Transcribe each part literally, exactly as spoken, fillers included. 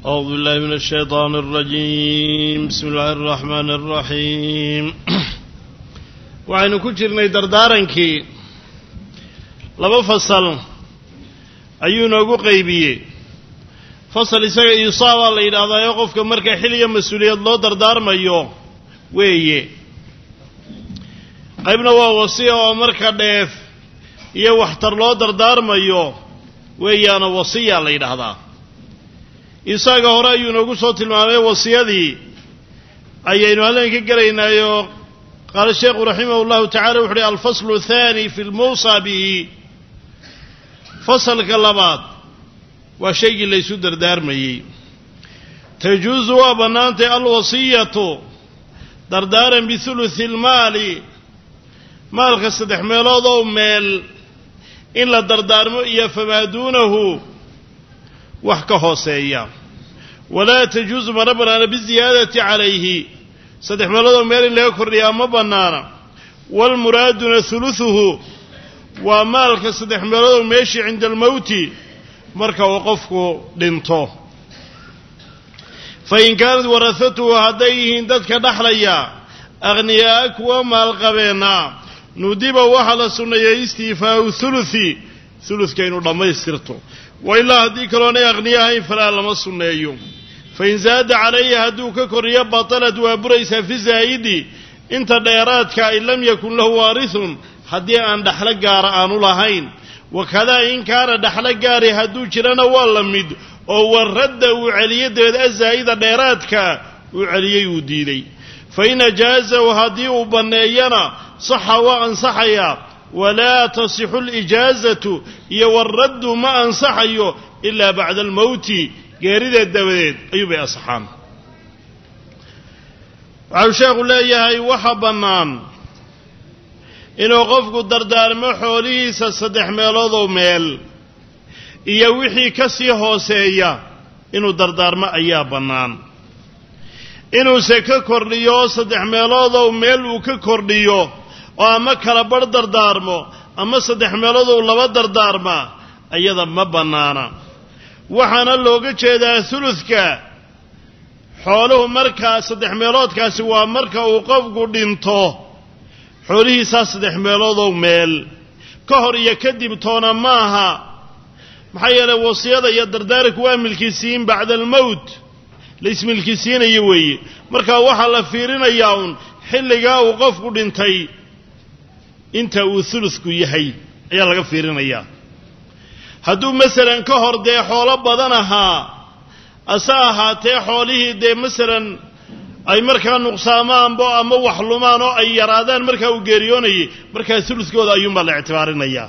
أعوذ بالله من الشيطان الرجيم بسم الله الرحمن الرحيم وعين كجرني دردارنكي لما فصل أيونا قيبيه فصل إساق إصابة لإذا هذا يقف كمركة حلية مسؤولية الله دردار مايو ويه قيبنا ووصية ومركة ديف إيه واحتر الله دردار مايو ويه أنا وصية لإذا هذا إساق هراء ينوغو صوت المعامل وصيادي أيين هلين كقرينا قال الشيخ رحمه الله تعالى وحري الفصل الثاني في الموصى به فصل كاللبات وشيء ليس دردار مي تجوز وبنانت الوصية دردارا بثلث المال مالك استدح ميلوضو ميل إلا دردار مئية فما دونه وحكه سيئا ولا تجوز مربنا بالزيادة عليه صدح ملوضو ميل لا يكون رياما بنانا والمراد ثلثه ومالك صدح ملوضو ميشي عند الموت مركا وقفكو دينتو فإن كانت ورثته هديه ددك دحليا أغنياءك ومال قبينا ندب وحل سنة استيفاء ثلثي ثلث كينو لما يسرته وإلا هديك لون أغنياء فلا لما سنة فإن زاد عليه هدوك كريا بطلت وبريس في زايدي انت ديراتك إن لم يكن له وارث حدي أن دحلق قارآن لهين وكذا إن كان دحلق قاري هدوك لنا واللمد أو الرد وعلي ديد الزايدة ديراتك وعلي يديني فإن جاز وهدي وبنينا صح وأن صحيا ولا تصح الإجازة يورد ما أنصحيه إلا بعد الموت قارد الدويد أيوب يا أصحان عشاق الله يهي وحبنان إنه قفق الدردار محوليه سصدح ميلوضو ميل إيوحي كسي هوسيا إنه دردار ما أيابنان إنه سككر ليو صدح ميلوضو ميل وككر ليو وأما كالبر دردارمو أما صدح ميلوضو لبا دردارما أيضا ما بنانا وحانا اللوغة جيدا ثلثك حوله مركا صدح ميلوض كاسوا مركا وقفقو دينتو حوله سا صدح ميلوضو ميل كهر يكدب تونا ماها محيالا وصيادة يدردارك واملكسين بعد الموت ليس ملكسين يوي مركا وحالا فيرين اياون حلقا وقفقو دينتي انت وثلثكو يحي ايا لغا فيرين اياه hadduu masalan ka hor dee xoolo badan ahaa asa ahaatee xoolihii dee masalan ay markaa nuqsaamaanbo ama wax lumaan oo ay yaraadaan markaa uu geeriyoonayay markaa suludkooda ayuunbaa la ictibaarinayaa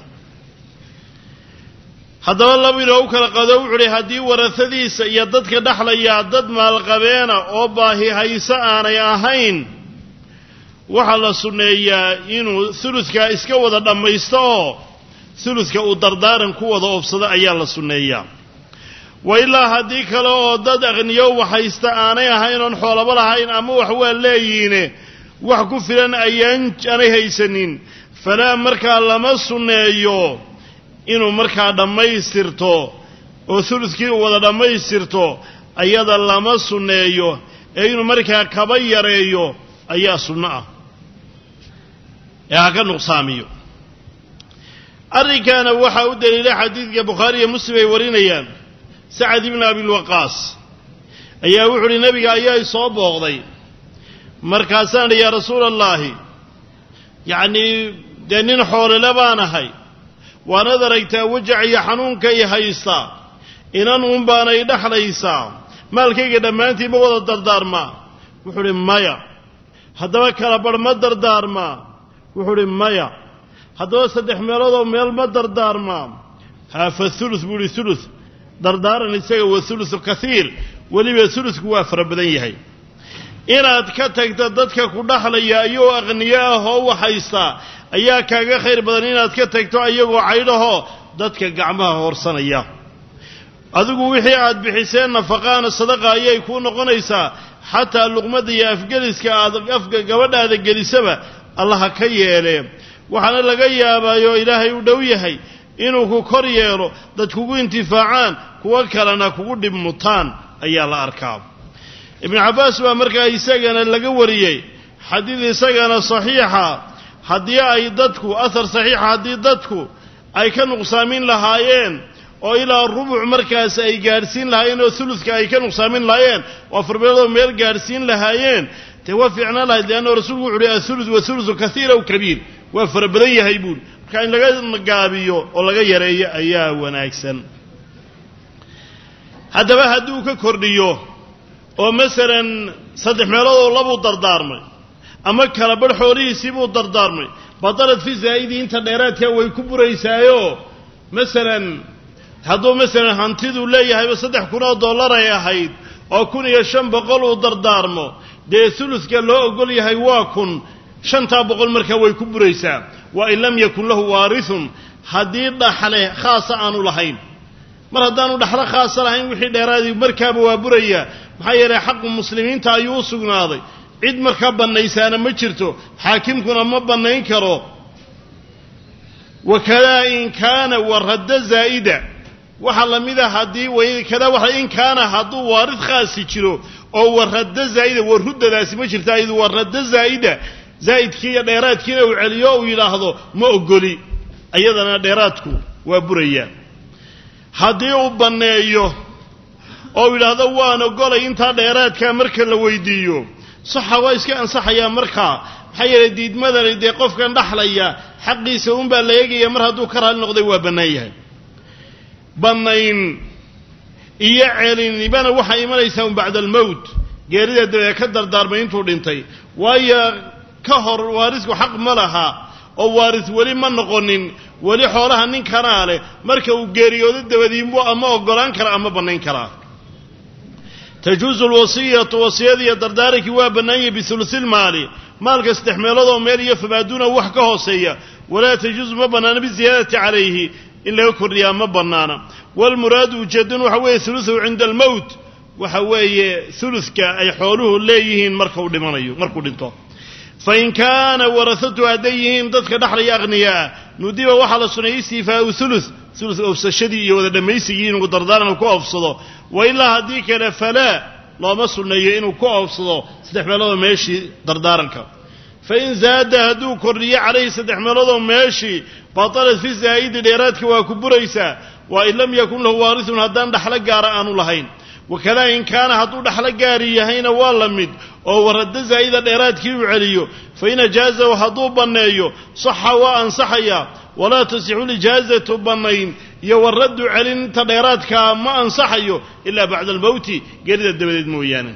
haddaba laba inoo u kala qado wuxuu uhi haddii warasadiisa iyo dadka dhexlayaa dad maalqabeena oo baahi hayso aanay ahayn waxaa la sunneeyaa inuu suludkaa iska wada dhammaysto oo ثلثك ودردارن كو ودا اوبسدا ayaa la sunneeyaa وإلا hadii kale oo dad aqniyo waxaysta aanay ahayn on xoolaba lahayn ama wax waa leeyihiin wax ku filan ayaan aanay haysanin fala marka lama sunneeyo inuu marka dhamaystirto oo suludkii wada dhamaystirto ayada lama sunneeyo ee inuu marka kaba yareeyo ayaa sunna ah yaa ka nuqsaamiyo أركان وحا دليل حديث البخاري ومسلم ورينيان سعد بن أبي الوقاص أيها وحري النبي أيها صوب وغضي مركزان يا رسول الله يعني دنين حول لبانا هاي ونظر ايتا وجع يحنون كي هايسا إنان أمبانا يدحل يسا مالكي قدمانتي بوضا الدردار ما وحري مايا هذا كالبر ما الدردار ما وحري مايا هذا صدح ميلوضو ميل ما دردار ما ها فالثلث بولي ثلث دردار نسيق والثلث كثير ولي بثلث كوافر بدن يحي إنا اتكتك دادتك كدخل يا أيو أغنياء هو حيستا أياك كاقا خير بدن إنا اتكتك تو أيو عيده دادك قعمها هورسان أياه أذوقو وحي عاد بحسين نفقان الصدقاء أيها يكون قنيسا حتى اللقمة يا أفقلسك أفقل قبل هذا قلسبة الله كيه إليه waxaana laga yaabaayo ilaahay u dhow yahay inuu ku kor yeelo dad kugu intifaacaan kuwa kalena kugu dhib mutaan ayaa la arkaa ibnu cabbaas baa markaa isagana laga wariyey xadiid isagana saxiixa haddii ay dadku athar saxiixa haddii dadku ay ka nuqsaamin lahaayeen oo ilaa rubuc markaas ay gaadhsiin lahaayeen oo thuluthka ay ka nuqsaamin lahaayeen oo afar meelood meel gaadhsiin lahaayeen te waa fiicnaan lahayd leanna rasuulku wuxu uhi athuluth wa thuluthu kathiira w kabiir waa fara badan yahay buuli marka in laga gaabiyo oo laga yareeyo ayaa wanaagsan haddaba hadduu ka kordhiyo oo masalan saddex meelood oo labuu dardaarmay ama kala badh xoolihiisii buu dardaarmay badalad fi zaa'idii inta dheeraadka way ku buraysaayoo masalan hadduu masalan hantiduu leeyahayba saddex kun oo dollar ay ahayd oo kun iyo shan boqol uu dardaarmo dee thuluthka loo ogol yahay waa kun shantaa boqol markaa way ku buraysaa wa in lam yakun lahu waarithun haddii dhaxle khaasa aanu lahayn mar haddaanu dhaxlo khaasa lahayn wixii dheeraadii markaaba waa burayaa maxaa yeelay xaqu muslimiinta ayuu u sugnaaday cid markaa bannaysaana ma jirto xaakimkuna ma bannayn karo wakadaa in kaana waradda zaa'ida waxaa la mida haddii kadaa waxa in kaana hadduu waarid khaasi jiro oo waradda zaa'ida waruddadaasi ma jirta ayadu waradda zaa'ida zaa'idkii iyo dheeraadkiina uu celiyo uu yidhaahdo ma ogoli ayadana dheeraadku waa burayaa haddii uu banneeyo oo yidhaahdo waan ogolay intaa dheeraadkaa marka la weydiiyo saxa waa iska ansaxayaa markaa maxaa yeelay diidmadani dee qofkan dhaxlaya xaqiisa unbaa la eegaya mar hadduu ka raali noqday waa bannaan yahay bannayn iyo celinibana waxay imanaysaa un bacda almowt geerida dabeed ka dardaarmay intuu dhintay waayo ka hor waarisku xaq ma laha oo waaris weli ma noqonin weli xoolaha ninkanaa leh marka uu geeriyoodo dabadiinbuu ama oggolaan kara ama bannayn karaa tajuusu alwasiyatu wasiyada iyo dardaarankii waa bannaanyay bihulusilmaali maalka saddex meeloodoo meel iyo famaaduuna wax ka hooseeya walaa tajuusu ma bannaana biziyaadati calayhi in laga kordhiyaa ma bannaana waalmuraadu ujeeddun waxa weeye hulusuhu cinda almowt waxa weeye huludka ay xooluhu leeyihiin markuu dhimanayo markuu dhinto fain kaana warahatu hadday yihiin dadka dhaxlaya akhniyaa nudiba waxaa la suneeyey istiifaau thuluth thuluth oofsashadii iyo wada dhammaysigii inuu dardaaran ku oofsado wa ilaa haddii kale falaa looma sunneeyo inuu ku oofsado saddex meeloodoo meeshii dardaaranka fain zaada hadduu kordhiyo calayhi saddex meeloodoo meeshii batalat fi zaa'idi dheeraadka waa ku buraysaa wa in lam yakun lahu waarithun haddaan dhaxlo gaara aanu lahayn wakadaa in kaana hadduu dhaxlo gaari yahayna waa la mid oo waradda zaa'ida dheeraadkii uu celiyo fain ajaazahu hadduu banneeyo saxa waa ansaxayaa walaa tasixu lijaazatu bannayn iyo waraddu celinta dheeraadkaa ma ansaxayo ilaa bacda almowti geerida dabadeed mooyaane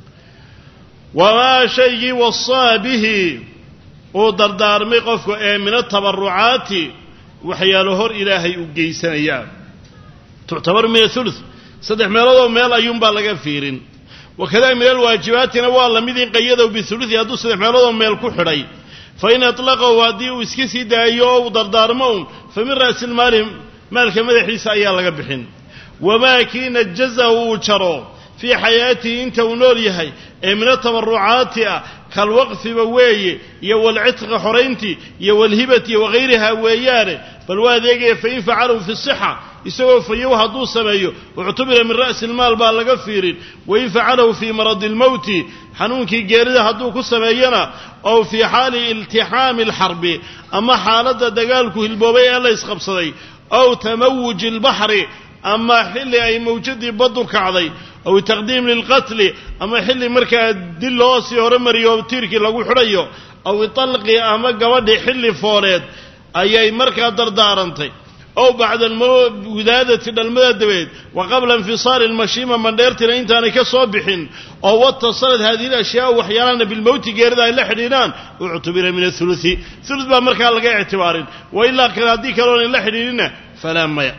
wamaa shaygii wasaa bihi uu dardaarmay qofku ee min atabarucaati waxyaalo hor ilaahay u geysanayaa tuctabaru min athuluth saddex meeloodoo meel ayuunbaa laga fiirin wakadaa min alwaajibaatina waa la mid in qayadow bihuluthi hadduu saddex meeloodoo meel ku xidhay fain atlaqahu haddii uu iska sii daayo oo uu dardaarmo un fa min ra'silmaali maalka madaxiisa ayaa laga bixin wamaa kii najazahu uu jaro fii xayaatihi inta uu nool yahay ee min atabarucaati ah kalwaqfiba weeye iyo walcitqa xorayntii iyo walhibati wagayriha weeyaane bal waa adeegaya fain facalahu fi sixa isagoo fayow hadduu sameeyo uctubira min ra'si ilmaal baa laga fiirin wain facalahu fii maradi almowti xanuunkii geerida hadduu ku sameeyana ow fii xaali iltixaami alxarbi ama xaaladda dagaalku hilboobay ee la isqabsaday ow tamawuji albaxri ama xilli ay mawjadii baddu kacday aw taqdiim lilqatli ama xilli markaa dil loo sii horumariyo tiirkii lagu xidhayo aw italqi ama gabadhii xilli fooleed ayay markaa dardaarantay ow bacda alwilaadati dhalmada dabeed wa qabla infisaali almashiima mandheertina intaanay ka soo bixin oo watasalad haadihi alashyaa waxyaalahana bilmowti geerida ay la xidhiidhaan uctubira min athuluthi thuluth baa markaa laga ictibaarin wa ilaa kale haddii kaloonay la xidhiidhinna falaa maya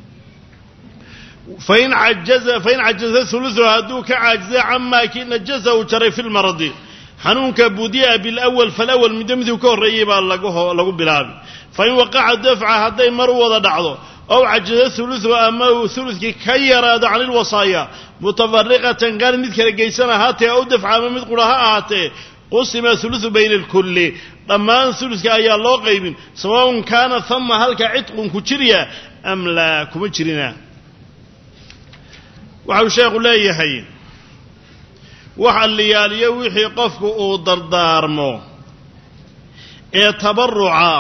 fain cajaza fain cajaza thuluthu hadduu ka caajizay camaa kii najaza uu jaray fi lmaradi xanuunka budi'a bilawal falawal middo miduu ka horreeyey baa lagu bilaabi fain waqaca dafca hadday mar u wada dhacdo ow cajaza thuluthu ama uu thuluthkii ka yaraado can ilwasaaya mutafariqatan gaar mid kala geysan ahaatee ow dafca ama mid qura ha ahaatee qusima thuluthu bayna alkulli dhammaan thuluthka ayaa loo qaybin sawaun kaana hama halka cidqun ku jirya am laa kuma jirina waxau sheekhu leeyahay waxa liyaaliyo wixii qofku uu dardaarmo ee tabarruca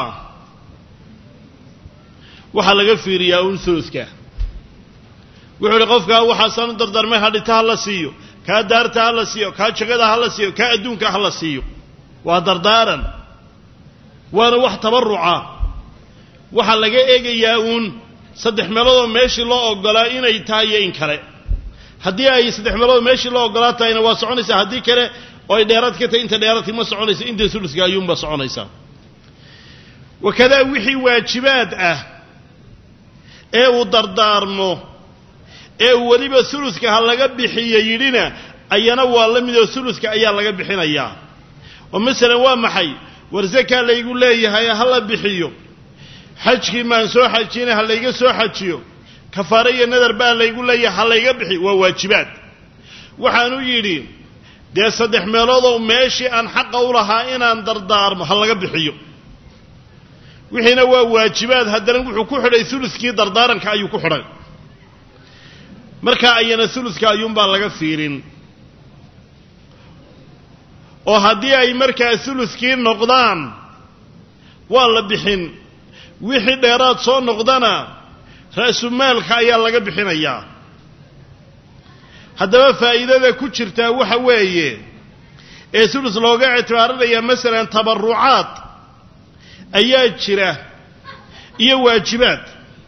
waxa laga fiiriyaa un suluska wuxuu qofka waxa san dardaarmay hadhita la siiyo ka daarta la siiyo ka jagada la siiyo ka adduunka la siiyo waa dardaaran waana wax tabarruca waxa laga eegayaa un saddex meelood oo meeshii loo ogolaa inay tahay in kale haddii ay saddex meelood meeshii loo ogolaa tahayna waa soconaysa haddii kale oo ay dheeraad ka tahay inta dheeraadkii ma soconaysa inta suluska ayuunba soconaysa wakada wixii waajibaad ah ee uu dardaarmo ee waliba suluska ha laga bixiyo yidhina ayana waa la mid oo suluska ayaa laga bixinayaa oo misalan waa maxay warsaka laygu leeyahay ha la bixiyo xajkii maan soo xajina ha layga soo xajiyo kafaara iyo nadar baa laygu leeyahay ha layga bixi waa waajibaad waxaanu yidhi dee saddex meelood oo meeshii aan xaqa u lahaa inaan dardaarmo ha laga bixiyo wixiina waa waajibaad haddana wuxuu ku xidhay suluskii dardaaranka ayuu ku xidhay marka ayana suluska ayuunbaa laga fiirin oo haddii ay markaa suluskii noqdaan waa la bixin wixii dheeraad soo noqdana ra'sumaalka ayaa laga bixinayaa haddaba faa'iidada ku jirtaa waxa weeye ee sulus looga ictibaarinayaa masalan tabarrucaad ayaa jira iyo waajibaad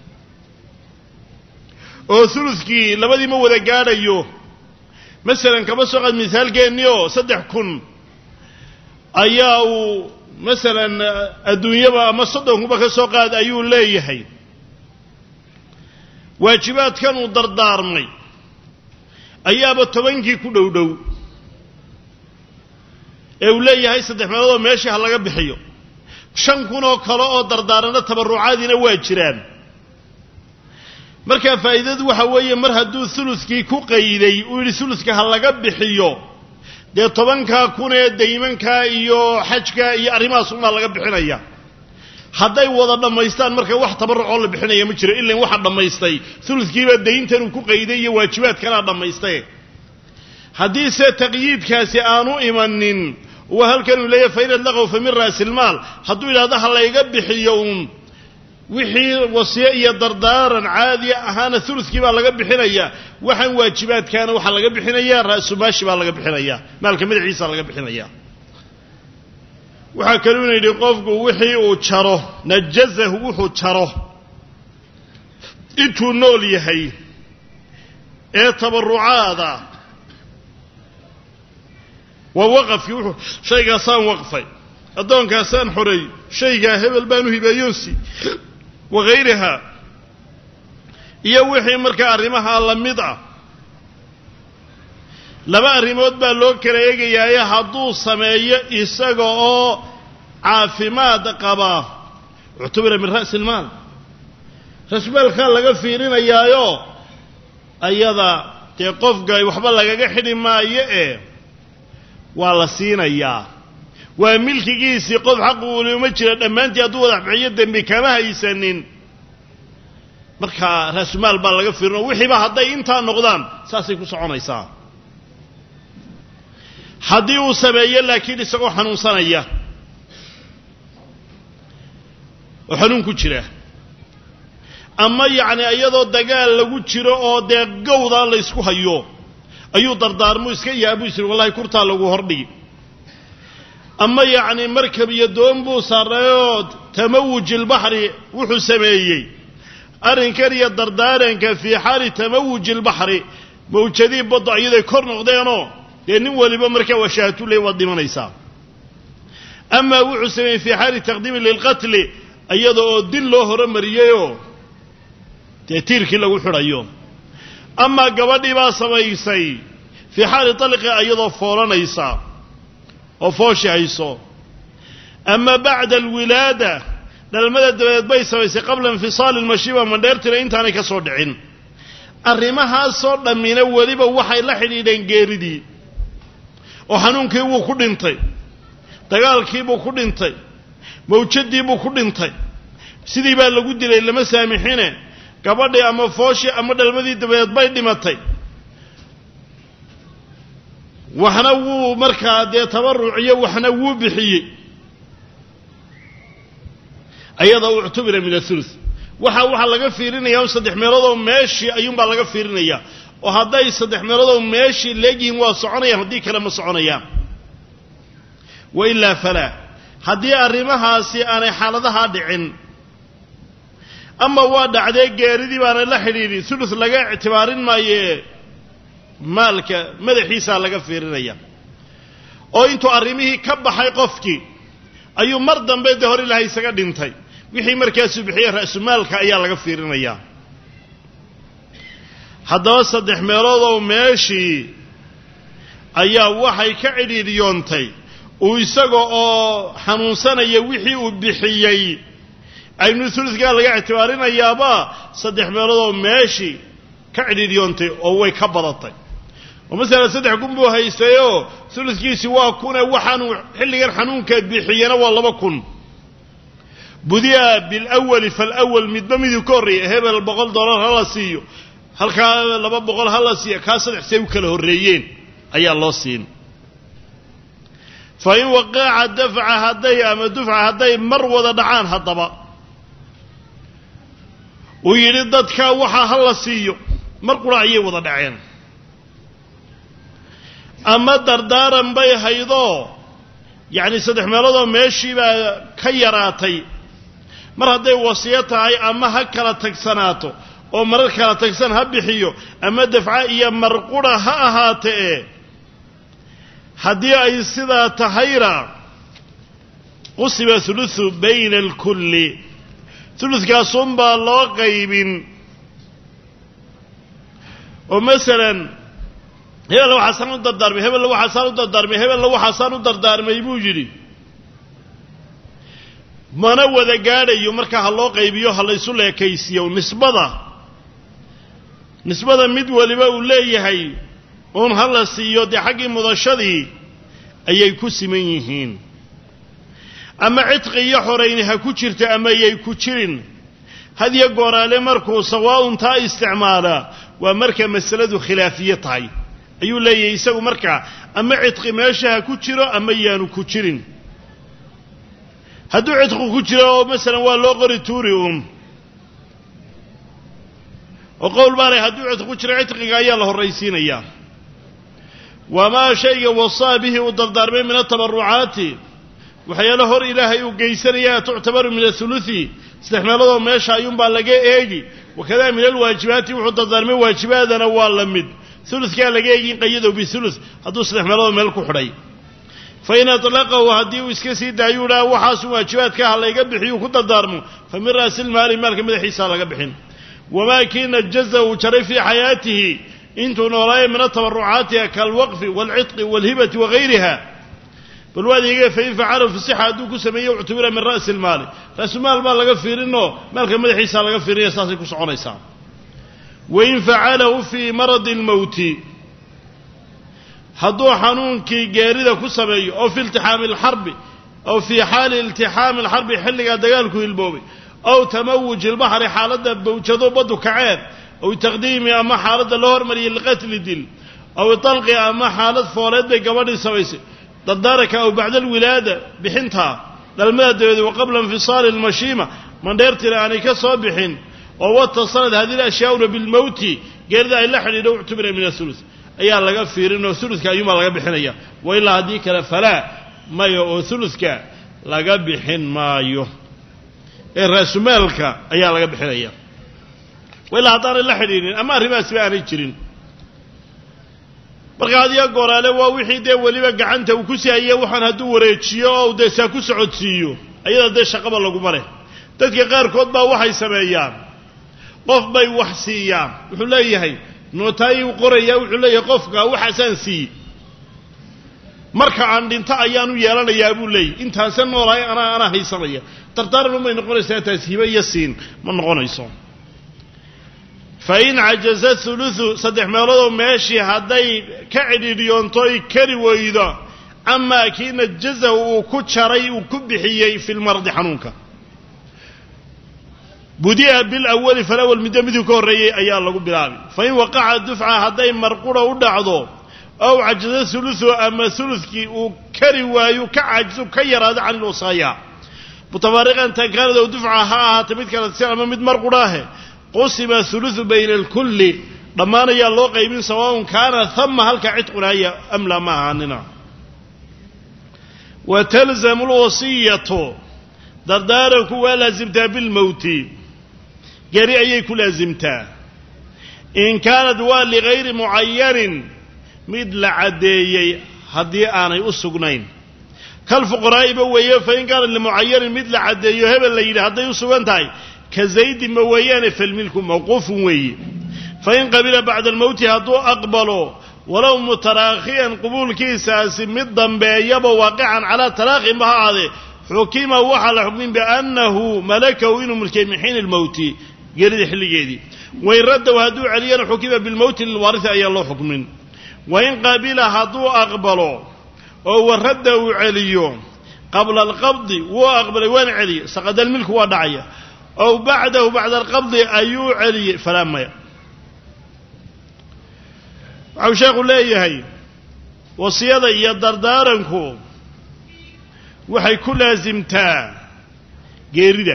oo suluskii labadii ma wada gaadhayo masalan kaba soo qaad misaalkeennii oo saddex kun ayaa uu masalan adduunyaba ama soddonkuba ka soo qaad ayuu leeyahay waajibaadkan uu dardaarmay ayaaba tobankii ku dhow dhow ee uu leeyahay saddex meelood oo meeshii ha laga bixiyo shan kun oo kale oo dardaarana tabarrucaadina waa jiraan marka faa'iidadu waxa weeye mar hadduu suluskii ku qayday uu yidhi suluska ha laga bixiyo dee tobankaa kun ee daymanka iyo xajka iyo arrimahaas unbaa laga bixinaya hadday wada dhammaystaan marka wax tabarrucoo la bixinaya ma jiro ilan waxa dhammaystay suluskiibaa dayntan uu ku qayday iyo waajibaadkanaa dhammaystay haddiise taqyiidkaasi aanu imanin waa halkan uu leeyahay fainad laqow fa min raasilmaal hadduu yidhahdo ha layga bixiyo uun wixii wasiye iyo dardaaran caadi ahaana suluskii baa laga bixinayaa waxaan waajibaadkaana waxaa laga bixinayaa ra'sumaashi baa laga bixinayaa maalka madaxiisa laga bixinayaa waxaa kaluu ina yidhi qofku wixii uu jaro najazahu wuxuu jaro intuu nool yahay ee tabarrucaada waa waqafkii wuxuu shaygaasaan waqfay addoonkaasaan xoreey shaygaa hebel baan u hibeeyoonsi wagayriha iyo wixii markaa arrimaha la mid ah laba arrimood baa loo kala eegayaaye hadduu sameeyo isaga oo caafimaad qaba uctubira min ra'si ilmaal rasmaalkaa laga fiirinayaayo ayada dee qofka waxba lagaga xidhi maayo ee waa la siinayaa waa milkigiisii qof xaq uu uma jira dhammaantii hadduu wadax bixiyo dembi kama haysanin markaa raasumaal baa laga fiirinoo wixiiba hadday intaa noqdaan saasay ku soconaysaa haddii uu sameeyo laakiin isagoo xanuunsanaya oo xanuun ku jira ama yacni iyadoo dagaal lagu jiro oo dee gowdaa la ysku hayo ayuu dardaarmu iska yaabuu isiri wallahi kurtaa lagu hordhigi ama yacni markab iyo doon buu sarreeyoo tamawuj ilbaxri wuxuu sameeyey arrinkan iyo dardaaranka fii xaali tamawuj ilbaxri mawjadii badda iyaday kor noqdeenoo dee nin waliba markaa washaatu ley waad dhimanaysaa amaa wuxuu sameeyey fii xaali taqdiimi lilqatli iyada oo dil loo horumariyeyoo dee tiirkii lagu xidhayo amaa gabadhii baa samaysay fii xaali talqi iyadoo foolanaysa oo fooshi hayso ama bacda alwilaada dhalmada dabadeed bay samaysay qabla infisaali lmashiba mandheertina intaanay ka soo dhicin arrimahaasoo dhammina weliba waxay la xidhiidheen geeridii oo xanuunkii wuu ku dhintay dagaalkiibuu ku dhintay mawjadiibuu ku dhintay sidii baa lagu dilay lama saamixine gabadhii ama fooshi ama dhalmadii dabadeed bay dhimatay waxna wuu markaa dee tabaruciyo waxna wuu bixiyey ayada uctubira min athuluth waxa waxa laga fiirinayaa saddex meelood oo meeshii ayuunbaa laga fiirinayaa oo hadday saddex meelood oo meeshii leegihiin waa soconayaan haddii kale ma soconayaan wa ilaa falaa haddii arrimahaasi aanay xaaladahaa dhicin ama waa dhacdee geeridii baana la xidhiidhin thuluth laga ictibaarin maayee maalka madaxiisaa laga fiirinaya oo intuu arrimihii ka baxay qofkii ayuu mar dambe dee hor ilaahay isaga dhintay wixii markaasuu bixiyey ra'sumaalka ayaa laga fiirinayaa haddaba saddex meelood oo meeshii ayaa waxay ka cidhiidhiyoontay uu isaga oo xanuunsanaya wixii uu bixiyey aynu thuluthkaa laga ictibaarinayaaba saddex meelood oo meeshii ka cidhiidhiyoontay oo way ka badatay oo masalan saddex kun buu haystayoo thuluthkiisi waa kune waxaanu xilligan xanuunka bixiyena waa laba kun budiya bilawali falawal midba miduu ka horreeyay hebel boqol dollar ha la siiyo halkaa laba boqol ha la siiyo kaa saddex say u kala horreeyeen ayaa loo siin fa in waqaca dafca hadday ama dufca hadday mar wada dhacaan haddaba uu yidhi dadkaa waxaa ha la siiyo mar qura ayay wada dhaceen ama dardaaran bay haydoo yacni saddex meeloodoo meeshii baa ka yaraatay mar hadday wasiyo tahay ama ha kala tagsanaato oo marar kala tagsan ha bixiyo ama dafca iyo marqura ha ahaatee haddii ay sidaa tahayna qusiba thuluthu bayna alkulli thuluthkaasunbaa loo qaybin oo masalan hebella waxaasaan u dardaarmay hebella waxaasaan u dardaarmay hebella waxaasaan u dardaarmay buu yidhi mana wada gaadhayo markaa ha loo qaybiyo ha laysu leekaysiiyo nisbada nisbada mid waliba uu leeyahay uun ha la siiyo dee xaggii mudashadii ayay ku siman yihiin ama cidqi iyo xorayni ha ku jirta ama yay ku jirin hadiyo gooraale markuu sawaa'un taa isticmaalaa waa marka masaladu khilaafiye tahay ayuu leeyahay isagu markaa ama cidqi meesha ha ku jiro ama yaanu ku jirin hadduu cidqu ku jiro oo masalan waa loo qori tuuri uun oo qowl baanay hadduu cidqi ku jiro cidqiga ayaa la horraysiinayaa wamaa shayga wasaa bihi uu dardaarmay min atabarucaati waxyaalo hor ilaahay uu geysanayaa tuctabaru min athuluthi saddex meeloodoo meesha ayuunbaa laga eegi wakadaa min alwaajibaati wuxuu dardaarmay waajibaadana waa la mid thuluthkaa laga eegin qayadow bithuluth hadduu saddex meeloodoo meel ku xidhay fa in atlaqahu haddii uu iska sii daayuu dhaha waxaasu waajibaadka ha layga bixiyu ku dardaarmo fa min ra'silmaali maalka madaxiisaa laga bixin wamaa kii najaza uu jaray fii xayaatihi intuu noolaayay min atabarucaatiha kaalwaqfi waalcidqi waalhibati wagayriha bal waad iiga fain facalahu fi sixa hadduu ku sameeyey uctubira min ra'si lmaali ra'sumaal baa laga fiirinoo maalka madaxiisaa laga fiirinaya saasay ku soconaysaa wain facalahu fii maradi lmowti hadduu xanuunkii geerida ku sameeyo oo fi iltixaami alxarbi aw fii xaali iltixaami alxarbi xilligaa dagaalku hilboobay aw tamawuji ilbaxri xaaladda bawjado baddu kaceen aw taqdiimi ama xaaladda loo hormariyay liqatli dil aw talqi ama xaalad fooleed bay gabadhii samaysay dardaaraka aw bacda alwilaada bixintaa dhalmada dabeed wa qabla infisaali almashiima mandheertina aanay ka soo bixin oo watasalad hadihi alashyaa'una bilmowti geerida ay la xidhiidho uctubira min athuluth ayaa laga fiirinoo thuluthka ayuunbaa laga bixinaya wa ilaa haddii kale falaa maya oo thuluthka laga bixin maayo ee raasumaalka ayaa laga bixinaya wa ilaa haddaanay la xidhiidhin ama arrimahaasba aanay jirin marka hadiyo gooraale waa wixii dee weliba gacanta uu ku sihaye waxaan hadduu wareejiyo oo dee saa ku socodsiiyo ayada dee shaqaba laguma leh dadka qaarkood baa waxay sameeyaan qof bay wax siiyaan wuxuu leeyahay nootaayi u qorayaa wuxuu leeyahay qofka waxaasaan siiye marka aan dhinto ayaanu yeelanayaa buu leeyahy intaase noolahay anaa anaa haysanaya dardaaran umay noqonaysaa taas hibe iyo siin ma noqonayso fa in cajaza thuluthu saddex meeloodoo meeshii hadday ka cidhiidhiyoontoy kari weydo amaa kii najazahu uu ku jaray uu ku bixiyey fi lmaradi xanuunka budi'a bilawali falawal midda miduu ka horreeyey ayaa lagu bilaabay fa in waqaca dufca hadday marqura u dhacdo أو عجز ثلثه أما ثلثك وكري وايو كعجز كيراد عن الوصايا متفارقا كانت دفعها تمد كانت سنة مد مرقراه قسم ثلث بين الكل ضمان يا الله قيمين سواء كان ثم هل كعتقنا هي أم لا ما عننا وتلزم الوصية دردارك ولازمتها بالموت جريئيك لازمتها إن كانت لغير معين مثل عدي هدي أنا يسقنين كالفقراء بويه فإن كان لمعين مثل عدي يهب الليل هدي يسقنتاي كزيد مويان فالملك موقوف وي فإن قبل بعد الموت هدو أقبلوا ولو متراخيا قبول كيساس مضا بيب واقعا على تراخي ما هذا حكيم وحل حكم بأنه ملكه إنه ملكي من حين الموت قرد حلقيدي وإن ردوا هدو عليا حكم بالموت للوارث أي الله حكم وإن قبل هدو أقبلوا أو ردوا عليا قبل القبض وأقبل وين علي سقد الملك ودعيه أو بعده بعد القبض أيو علي فلا ما عوشاق الله يهي وصيادة يدردارنكو وحي كل لازمتا قيرده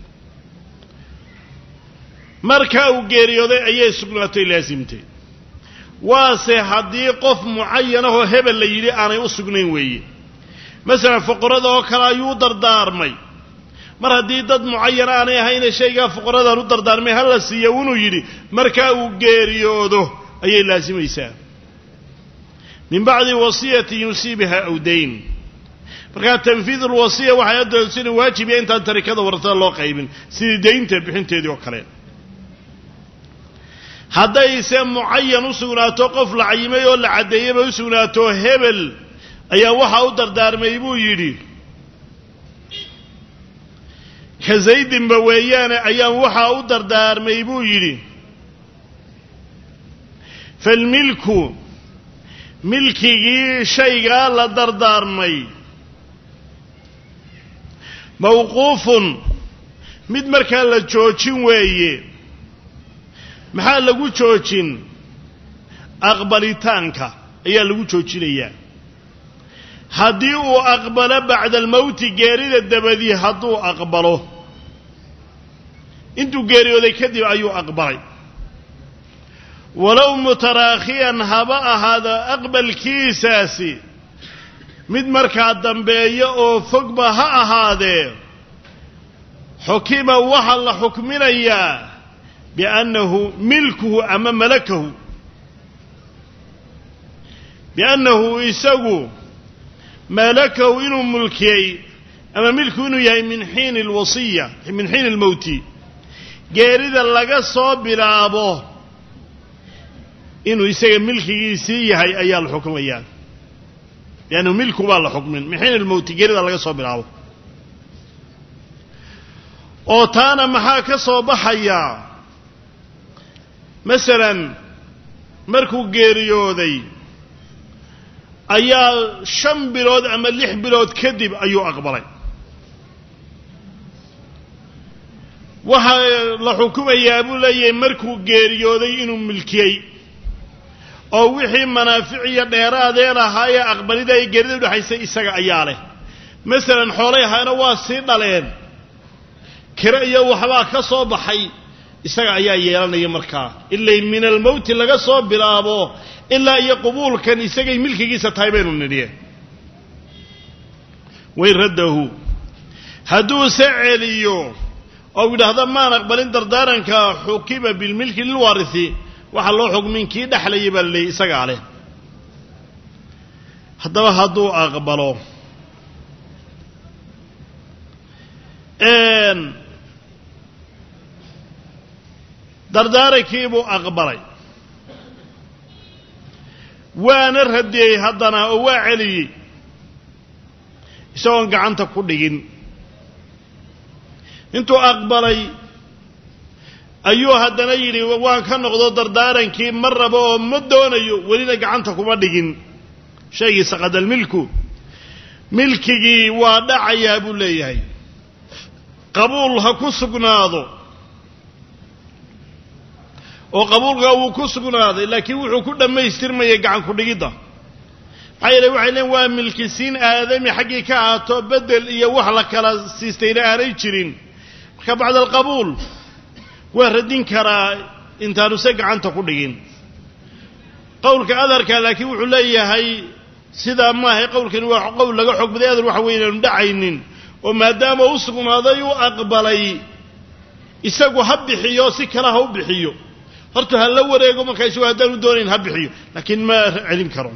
مركاو قيريوده أيه سقناتي لازمتي واسي حدي قف معينه هبل ليلي أنا يسقنين وي مثلا فقرده وكلا يو دردارمي mar haddii dad mucayan aanay ahayn shayga fuqaradan u dardaarmay hal la siiyo uu yiri marka uu geeriyoodo ayay laasimaysaa min bacdi wasiyati yusibaha aw dayn marka tanfiid alwasiya waxa ay doonaysaa in waajib inta tarikada warta loo qaybin sidii deynta bixinteedii oo kale hadday se mucayan u sugnaato qof la cayimay oo la cadeeyay u sugnaato hebel ayaa waxa u dardaarmay buu yiri كزيد بويان أيام وحا أدر دار ميبو يري فالملك ملكي شيء قال در دار مي موقوف مد مركان لجوشين ويه محال لغو جوشين أقبلتانك أيا لغو جوشين إياه هدي أقبل بعد الموت جاريد الدبدي هدو أقبله انتو جاريو ذي كذب أيو أقبل ولو متراخيا هباء هذا أقبل كيساسي مد مركا الدنبية أو فقبها هذا حكيما وحل حكمنا إياه بأنه ملكه أمام ملكه بأنه يسوي ملكه إنه ملكي أما ملكه إنه يهي من حين الوصية من حين الموت جارد اللقاء صاب بلابه إنه يسير ملكي يسيه هاي أيال الحكم أيال لأنه ملكه بالحكم من حين الموت جارد اللقاء صاب بلابه أوتانا محاك صاب حيا مثلا مركو جاريو ذي ayaa shan bilood ama lix bilood kadib ayuu aqbalay waxa la xukumayaa buu leeyahay markuu geeriyooday inuu milkiyay oo wixii manaaficiya dheeraadeen ahaa ee aqbalida ay geerida u dhaxaysay isaga ayaa leh مثلا xoolaha ana waa si dhaleen kira iyo waxba ka soo baxay isaga ayaa yeelanaya markaa ilaa min al-maut laga soo bilaabo ilaa iyo qabuulkan isaga milkigiisa tahay baynu nidhiye way radahu haduu sa'aliyo oo yiraahdo ma aqbalin dardaaranka xukiba bil milki lil warithi waxa loo xukminkii dhaxlay balay isaga ale hadaba haduu aqbalo een dardaarankiibu aqbalay waana radiyay hadana oo waa celiyay isoo gacanta ku dhigin intuu aqbalay ayuu hadana yiri waan ka noqdo dardaarankii marraba oo ma doonayo walina gacanta kuma dhigin shay saqadal milku milkigi waa dhacaya buu leeyahay qabuul ha ku sugnaado oo qabuulka uu ku sugnaaday laakiin wuxuu ku dhameystirmay gacan ku dhigida ayay waxay waa milkisiin aadami xaqi ka aato bedel iyo wax la kala siistayna aanay jirin marka bacda alqabuul waa radin karaa intaanu se gacanta ku dhigin qowlka adarka laakiin wuxuu leeyahay sida ma ahay qowlkan waa qowl laga xog baday adar waxa weeyaan dhacaynin oo maadaama uu sugnaaday uu aqbalay isagu ha bixiyo si kala ha u bixiyo horta hal la wareego markay soo hadaan u doonayn ha bixiyo laakiin ma celin karo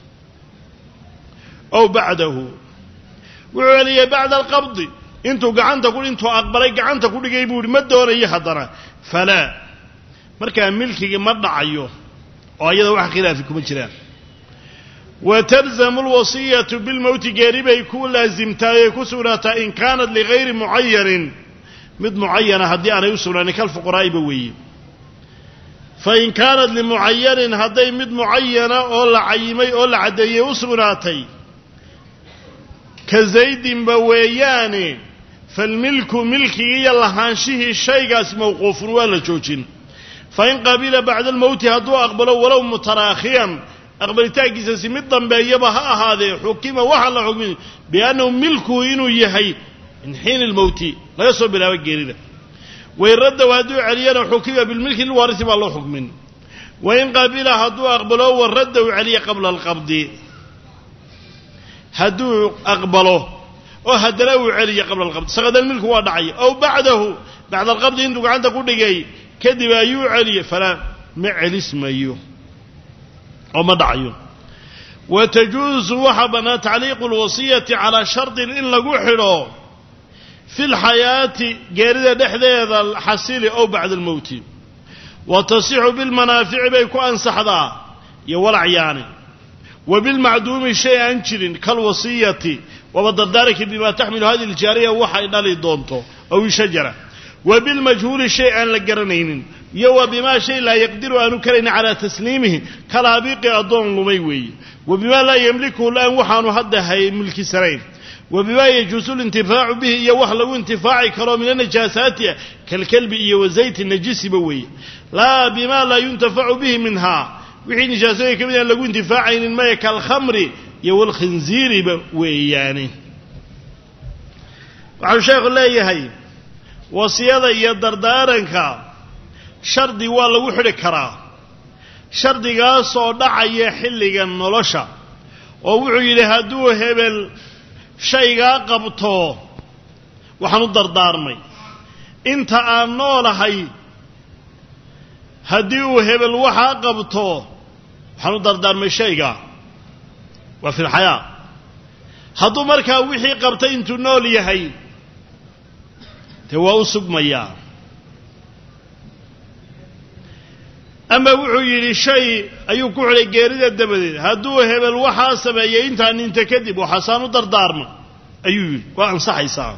أو بعده وعليه بعد القبض انتو قعنت كل انتو أقبلي قعنت كل جيبون ما الدورة يحضرها فلا مركا ملكي مرضى عيوه وأيضا واحد خلافكم الجلال وتلزم الوصية بالموت قاربة يكون لازم تايكو سورة إن كانت لغير معين مد معينة هدي أنا يوصل أن كالفقراء بوي فإن كانت لمعين هدي مد معينة أولا عيمي أولا عدي يوصلاتي كزيد بوياني فالملك ملكي يلهانشه الشيء موقوف ولا جوجين فإن قبل بعد الموت هدو أقبلوا ولو متراخيا أقبل تاكيس سمدا بيبها هذا حكم وحل حكم بأنه ملكه إنه يحي من حين الموت لا يصل بلا وجيرده وإن رد وهدو علينا حكم بالملك الوارث بالله حكم وإن قبل هدو أقبلوا والرد عليه قبل القبض هدو أقبله أو هدلوا عليه قبل القبض سقط الملك وضعي أو بعده بعد القبض عندك عندك كل جاي كذب أيو عليه فلا معل اسم أيو أو مضعيه وتجوز وحبنا تعليق الوصية على شرط إن لجوحره في الحياة جارية دحذة الحسيل أو بعد الموت وتصيح بالمنافع بيكون أنصح ذا يولع يعني وبالمعدوم شيء أنشر كالوصية وبدر ذلك بما تحمل هذه الجارية وحي نالي دونتو أو شجرة وبالمجهول شيء أن لقرنين يو بما شيء لا يقدر أن يكرن على تسليمه كالابيق أضون لميوي وبما لا يملكه الآن وحان هدها ملك سرين وبما يجوز الانتفاع به يوحلو انتفاع كرام من النجاسات كالكلب وزيت النجس بوي لا بما لا ينتفع به منها وحين نجاسات كمين لقوا انتفاع الماء كالخمر يو الخنزير وياني وعلى شيخ الله يهي وصيادة يدردارنك شردي والله وحري كرا شردي قاسو دعي حلقا نلشا ووحي لهدوه هبل شيغا قبطو waxaan u dardaarmay inta aan noolahay hadii uu hebel waxa qabto waxaan u dardaarmay shayga waa fi xayaa haduu markaa wixii qabtay intuu nool yahay te waa u sugmaya ama wuxuu yiri shay ayuu ku xulay geerida dabadeed haduu hebel waxa sameeyay intaan inta kadib waxa saan u dardaarmay ayuu yiri waa ansaxaysaa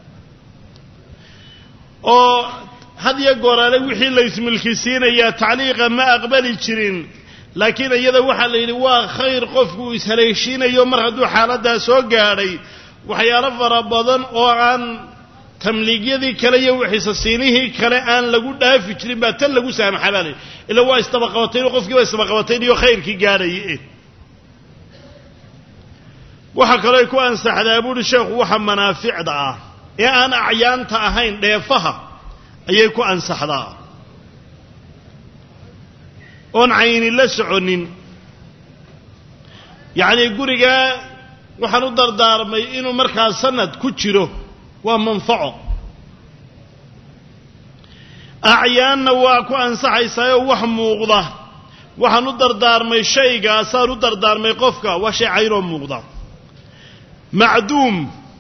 oo hadiya goorale wixii la ismilkisiinaya tacliiqa ma aqbali jirin laakiin iyada waxa la yiri waa khayr qofku ishaleeshinayo mar haduu xaalada soo gaaray waxyaalo fara badan oo aan tamliigyadii kale iyo wixii kale aan lagu dhaafi jirin ba tan lagu saamaxalay ila waa istabaqabatay qofkii waa istabaqabatay iyo khayrkii gaaray waxa kale ku ansaxdaa buu sheekhu waxa manaaficda ah ee aan acyaanta ahayn dheefaha ayay ku ansaxdaa on ayni la soconin yaani guriga waxaan u dardaarmay inuu markaa sanad ku jiro waa manfaco acyaanna waa ku ansaxaysaa wax muuqda waxaan u dardaarmay shayga asaan u dardaarmay qofka waa shay cayroo muuqda macduum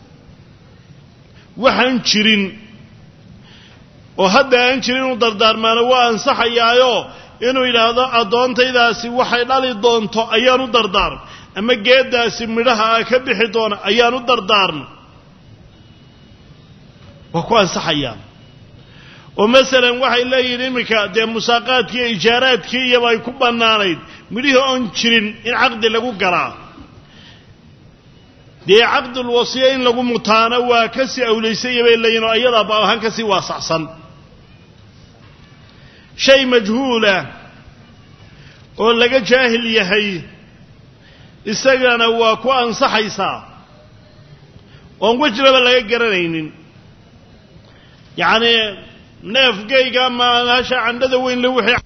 waxaan jirin oo hadda aan jirin u dardaarmaana waa ansaxayaayo inuu yiraahdo adoontaydaasi waxay dhali doonto ayaan u dardaarm ama geedaasi midhaha ka bixi doona ayaan u dardaarm waa ku ansaxayaa oo mesela waxay leeyihiin imika de musaaqaadkii ijaaraadkii iyo ay ku banaanayd midhihii on jirin in aqdi lagu garaa dee aqdul wasiya in lagu mutaana waa kasi awleysay bay leeyino ayada baahan kasi waasaxsan shay majhuula oo laga jaahil yahay isagana waa ku ansaxaysaa oon wajraba laga garanaynin yacni neefgayga ama hasha candhada weyn le wixii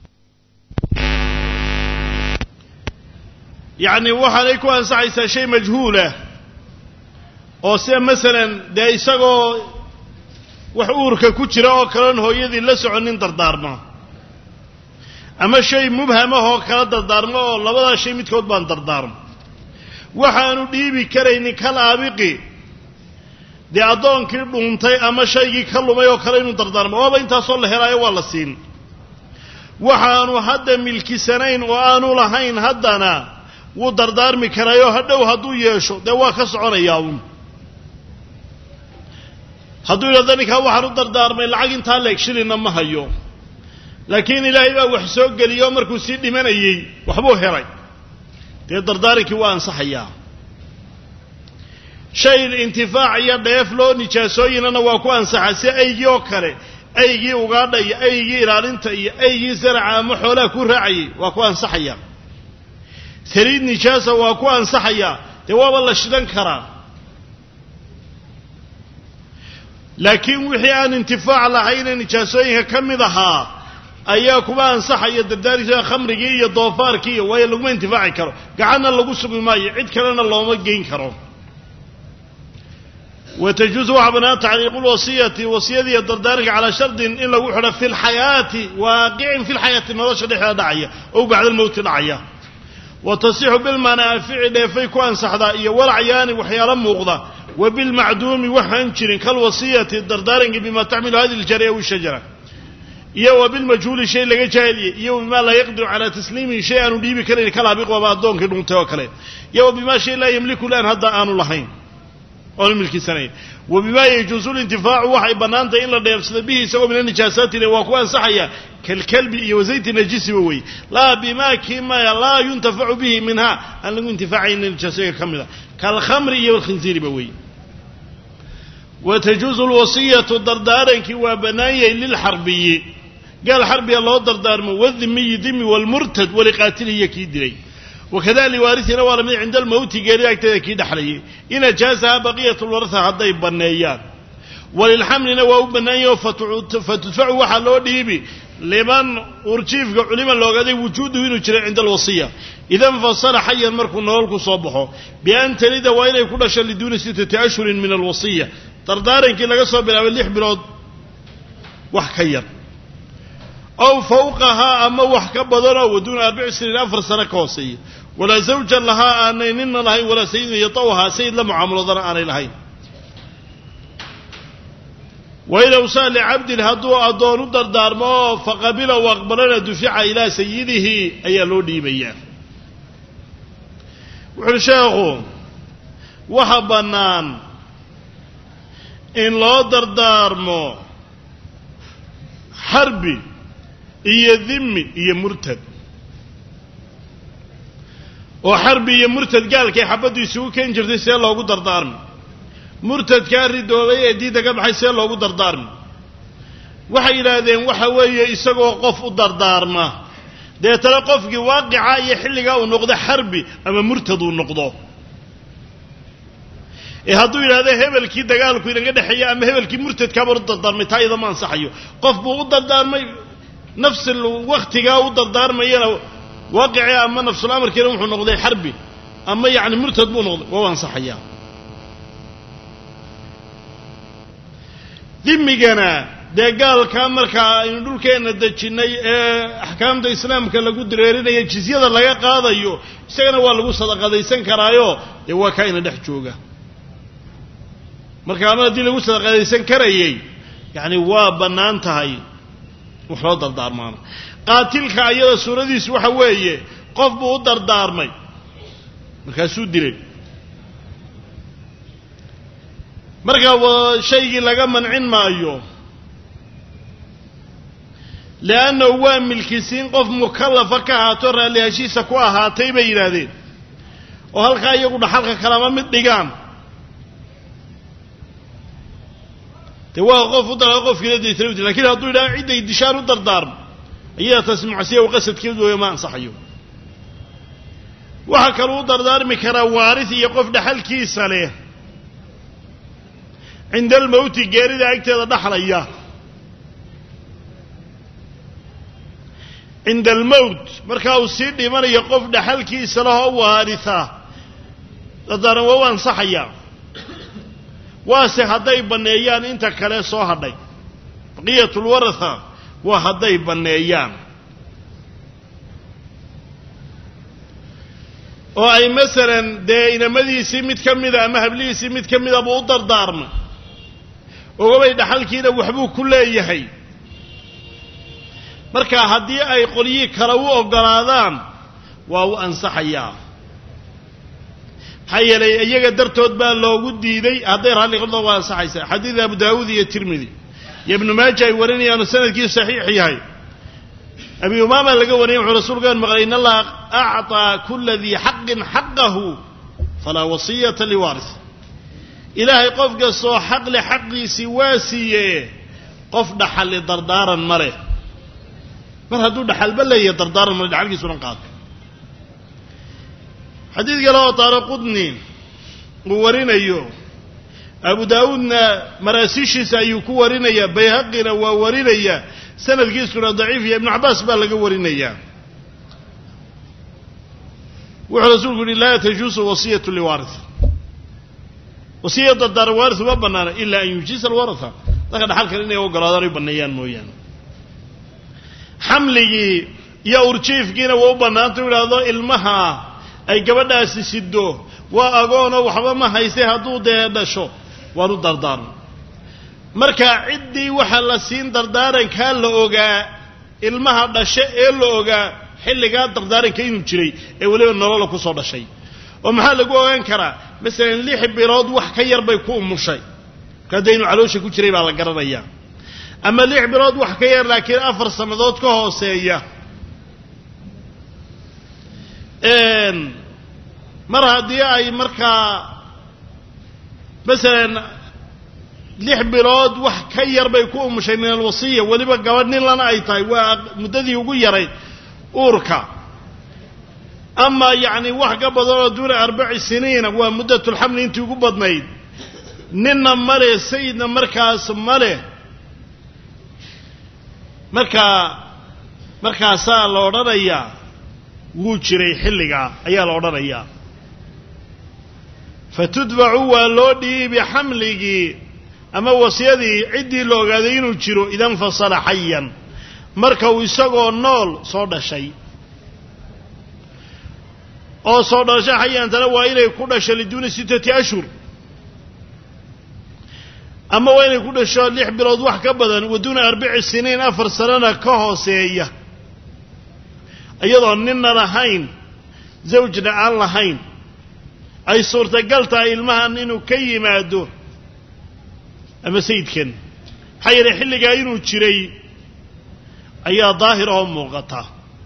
yacni waxaanay ku ansaxaysaa shay majhuulah oo sida masalan dee isagoo wax uurka ku jira oo kaloon hooyadii la soconin dardaarma ama shay mubhamahoo kala dardaarmo oo labadaa shay midkood baan dardaarmo waxaanu dhiibi karaynin kal aabiqi dee addoonkii dhuuntay ama shaygii ka lumay oo kale inuu dardaarmo waaba intaasoo la helaayo waa la siin waxaanu hadda milkisanayn oo aanu lahayn haddana wuu dardaarmi karaayo hadhow hadduu yeesho dee waa ka soconayaa uun hadduu yidhahdo ninkaa waxaan u dardaarmay lacag intaa leeg shilinna ma hayo laakiin ilaahay baa wax soo geliyo markuu sii dhimanayey waxbuu helay dee dardaarinkii waa ansaxayaa shay intifaac iyo dheef loo nijaasooyinana waa ku ansaxaa si aygii oo kale aygii ugaadha iyo aygii ilaalinta iyo aygii zaraca ama xoolaha ku raacayay waa ku ansaxayaa saliid nijaasa waa ku ansaxayaa dee waaba la shidan karaa laakiin wixii aan intifaac lahayne nijaasooyinka ka mid ahaa ayaa kuma ansaxaya dardaarkiisa khamrigii iyo doofaarkii iyo waayo laguma intifaaci karo gacanna lagu sugi maayo cid kalena looma geyn karo watajuusu waxaa bannaan tacliiqu lwasiyati wasiyadiiyo dardaaranka calaa shardin in lagu xidho fi lxayaati waaqicin fi lxayaati nolosha dhexdeeda dhacaya ow bacda almowti dhacaya wa tasixu bilmanaafici dheefay ku ansaxdaa iyo walacyaani waxyaalo muuqda wa bilmacduumi waxaan jirin kalwasiyati dardaarankii bima taxmilu hadi ljari aw ishajara iyo wa bilmajhuuli shay laga jaahiliyey iyo bimaa laa yaqdiru calaa tasliimihi shay aanu dhiibi karayn kalaabiq waaba addoonkii dhuntay oo kale iyo wa bimaa shay laa yamliku lan hadda aanu lahayn oonu milkisanayn wa bimaa yajuusu lintifaacu waxay bannaantahay in la dheefsado bihi isagoo min anijaasaatine waa ku ansaxaya kalkalbi iyo wazayti najisiba wey laa bimaa kimaya laa yuntafacu bihi minha aan lagu intifaacaynin nijaasooyinka ka mid a kalkhamri iyo alkhinsiiriba wey watajuusu lwasiyatu dardaarankii waa bannaan yahay lilxarbiyi gaal xarbiga loo dardaarmo wadimiyi dimi walmurtad waliqaatilihiyo kii dilay wakada liwaarisina waa lamid cinda almowti geerida agteeda kii dhexlayay in ajaasaha baqiyat lwarha hadday banneeyaan walilxamlina waa u bannaan yaho fatudfacu waxaa loo dhiibi liman urjiifka culima loogaday wujuuduhu inuu jiray cinda alwasiya ida infasala xayan markuu nolol ku soo baxo bian talida waa inay ku dhasho liduuni sittati ashhurin min alwasiya dardaarankii laga soo bilaabay lix bilood wax ka yar ow fawqahaa ama wax ka badanoo waduuna arbici siniin afar sano ka hooseeya walaa zawjan lahaa aanay nina lahayn walaa sayidun yatawhaa sayid la mucaamaladana aanay lahayn wain awsaa licabdin hadduu addoon u dardaarmo oo faqabila u aqbalana dufica ilaa sayidihi ayaa loo dhiibayaa wuxuuhi sheekhu waxa bannaan in loo dardaarmo xarbi iyo dimi iyo murtad oo xarbi iyo murtad gaalkay xabaddu isugu keen jirtay see loogu dardaarmi murtadkaa ridoobay ee diidda ka baxay see loogu dardaarmi waxay yidhaahdeen waxa weeye isagoo qof u dardaarma deetana qofkii waaqica iyo xilligaa uu noqdo xarbi ama murtad uu noqdo ee hadduu yidhahdo hebelkii dagaalku inaga dhexeeya ama hebelkii murtadkaabaan u dardaarmay taa iyada ma ansaxayo qof buu u dardaarmay nafsil waktigaa u dardaarmayana waaqicii ama nafsul amarkiina wuxuu noqday xarbi ama yacni murtad buu noqday waa u ansaxayaa dimigana dee gaalkaa markaa aynu dhulkeenna dejinnay ee axkaamta islaamka lagu dareerinaya jizyada laga qaadayo isagana waa lagu sadaqadaysan karaayo dee waa kaa ina dhex jooga marka ama haddii lagu sadaqadaysan karayay yacni waa bannaan tahay wax loo dardaarmaana qaatilka ayada suuradiisu waxa weeye qof buu u dardaarmay markaasuu dilay markaa shaygii laga mancin maayo leannahu waa milkisiin qof mukallafa ka ahaato raallihashiisa ku ahaatay bay yidhaahdeen oo halkaa iyagu dhaxalka kalama mid dhigaan dee waa qof u dara qofkiina daytana lakin hadduu yidhaha cidday dishaan u dardaarmo ayadaa taasi macsiya u qasadkeed weeyo ma ansaxayo waxa kale uu dardaarmi karaa waaris iyo qof dhaxalkiisa leh cinda almawti geerida agteeda dhaxlaya cinda almawt markaa uu sii dhimanayo qof dhaxalkiisa leh oo waarisa dardaaran waa u ansaxaya waase hadday banneeyaan inta kale soo hadhay baqiyatul waratha waa hadday banneeyaan oo ay masalan dee inamadiisii mid ka mida ama hablihiisii mid ka mida buu u dardaarmay ogabay dhaxalkiina waxbuu ku leeyahay marka haddii ay qolyii kale u oggolaadaan waa u ansaxayaa maxaa yeelay iyaga dartood baa loogu diiday hadday raalli qolda waa ansaxaysaa xadiid abu daawuud iyo tirmidi iyo ibnu maaja ay warinayaanu sanadkiisu saxiix yahay abi umaama laga wariyay wuxuu rasuulkaan maqlay in allaha acطaa kula dii xaqin xaqahu falaa wasiyata liwaaris ilaahay qof kastoo xaq leh xaqiisii waa siiye qof dhaxali dardaaran ma leh mar hadduu dhaxalba leeyahay dardaaran male dhaxalkiisu dhan qaado xadiid kale oo daaraqudni uu warinayo abu daawuudna maraasiishiisa ayuu ku warinayaa bayhaqina waa warinaya sanadkiisuna daciif ya ibnu cabbaas baa laga warinayaa wuxuu rasuulku yidhi laa tajuusu wasiyatu liwaaris wasiya dardaaran waaris uma bannaana ilaa an yujiisa alwaratha dadka dhaxalkan inay oggolaadaan ay banneeyaan mooyaane xamligii iyo urjiifkiina waa u bannaanta u idhaahdo ilmaha ay gabadhaasi siddo waa agoonoo waxba ma haystay hadduu dee dhasho waanu dardaarno marka ciddii waxaa la siin dardaarankaa la ogaa ilmaha dhashe ee la ogaa xilligaa dardaaranka inuu jiray ee weliba nolola ku soo dhashay oo maxaa lagu ogaan karaa masalan lix bilood wax ka yar bay ku umushay marka hadda inuu caloosha ku jiray baa la garanayaa ama lix bilood wax ka yar laakiin afar sannadood ka hooseeya mar haddii ay markaa masalan lix bilood wax ka yar bay ku umushay min alwasiya weliba gabadh nin lana ay tahay waa muddadii ugu yarayd uurka ama yacni wax ka badan oo duuna arbaci siniina waa muddatulxamli intii ugu badnayd ninna male sayidna markaas male markaa markaasaa la odhanayaa wuu jiray xilligaa ayaa la odhanayaa fatudbacu waa loo dhiibi xamligii ama wasiyadii ciddii la ogaaday inuu jiro idan fasala xayan marka uu isagoo nool soo dhashay oo soo dhasha xayantana waa inay ku dhasho liduuni sittati ashhur ama waa inay ku dhasho lix bilood wax ka badan waduuna arbaci siniin afar sanana ka hooseeya iyadoo ninna lahayn zawjna aan lahayn ay suurtagal tahay ilmahan inuu ka yimaado ama sayidkan maxaa yeelay xilligaa inuu jiray ayaa daahir oo muuqata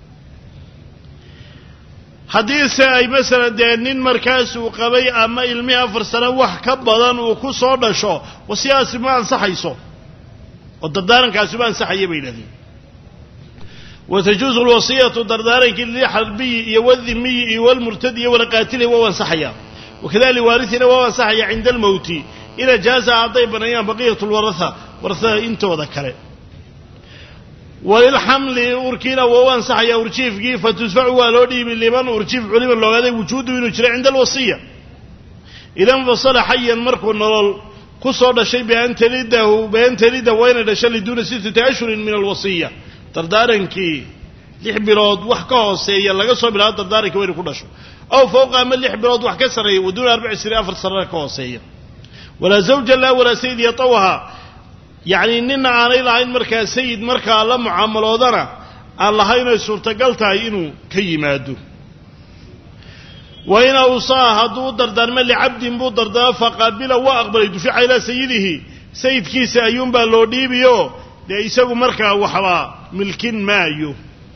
haddiise ay masalan dee nin markaas uu qabay ama ilmihii afar sano wax ka badan uu ku soo dhasho wasiyaasi ma ansaxayso oo dardaarankaasi ma ansaxaya bay yidhahdeen watajuusu alwasiyatu dardaarankii lilxarbiyi iyo waldimiyi iyo walmurtadi iyo walqaatili waa u ansaxaya wakada liwaarithina waa u ansaxaya cinda almawti ina jaaza hadday banneeyaan baqiyatu lwaratha warahada intooda kale walilxamli urkiina waa u ansaxaya urjiifkii fatusfacu waa loo dhiibi liman urjiif culima loogaaday wujuudu inuu jiray cinda alwasiya ida infasala xayan markuu nolol ku soo dhashay bian talidahu bian talida waa inay dhasho liduuna sittati ashhurin min alwasiya dardaarankii lix bilood wax ka hooseeya laga soo bilaabo dardaarankii waa inay ku dhasho aw fawqa ama lix bilood wax ka sarreeya waduuna arbaci siniin afar sanana ka hooseeya walaa zawja laa walaa sayid yatawaha yacni ninna aanay lahayn markaa sayid markaa la mucaamaloodana aan lahayn ay suurtagal tahay inuu ka yimaado wa in awsaa hadduu u dardaarmo licabdin buu dardaarmo faqaabila waa aqbalay dufica ilaa sayidihi sayidkiisa ayuunbaa loo dhiibiyo dee isagu markaa waxba milkin maayo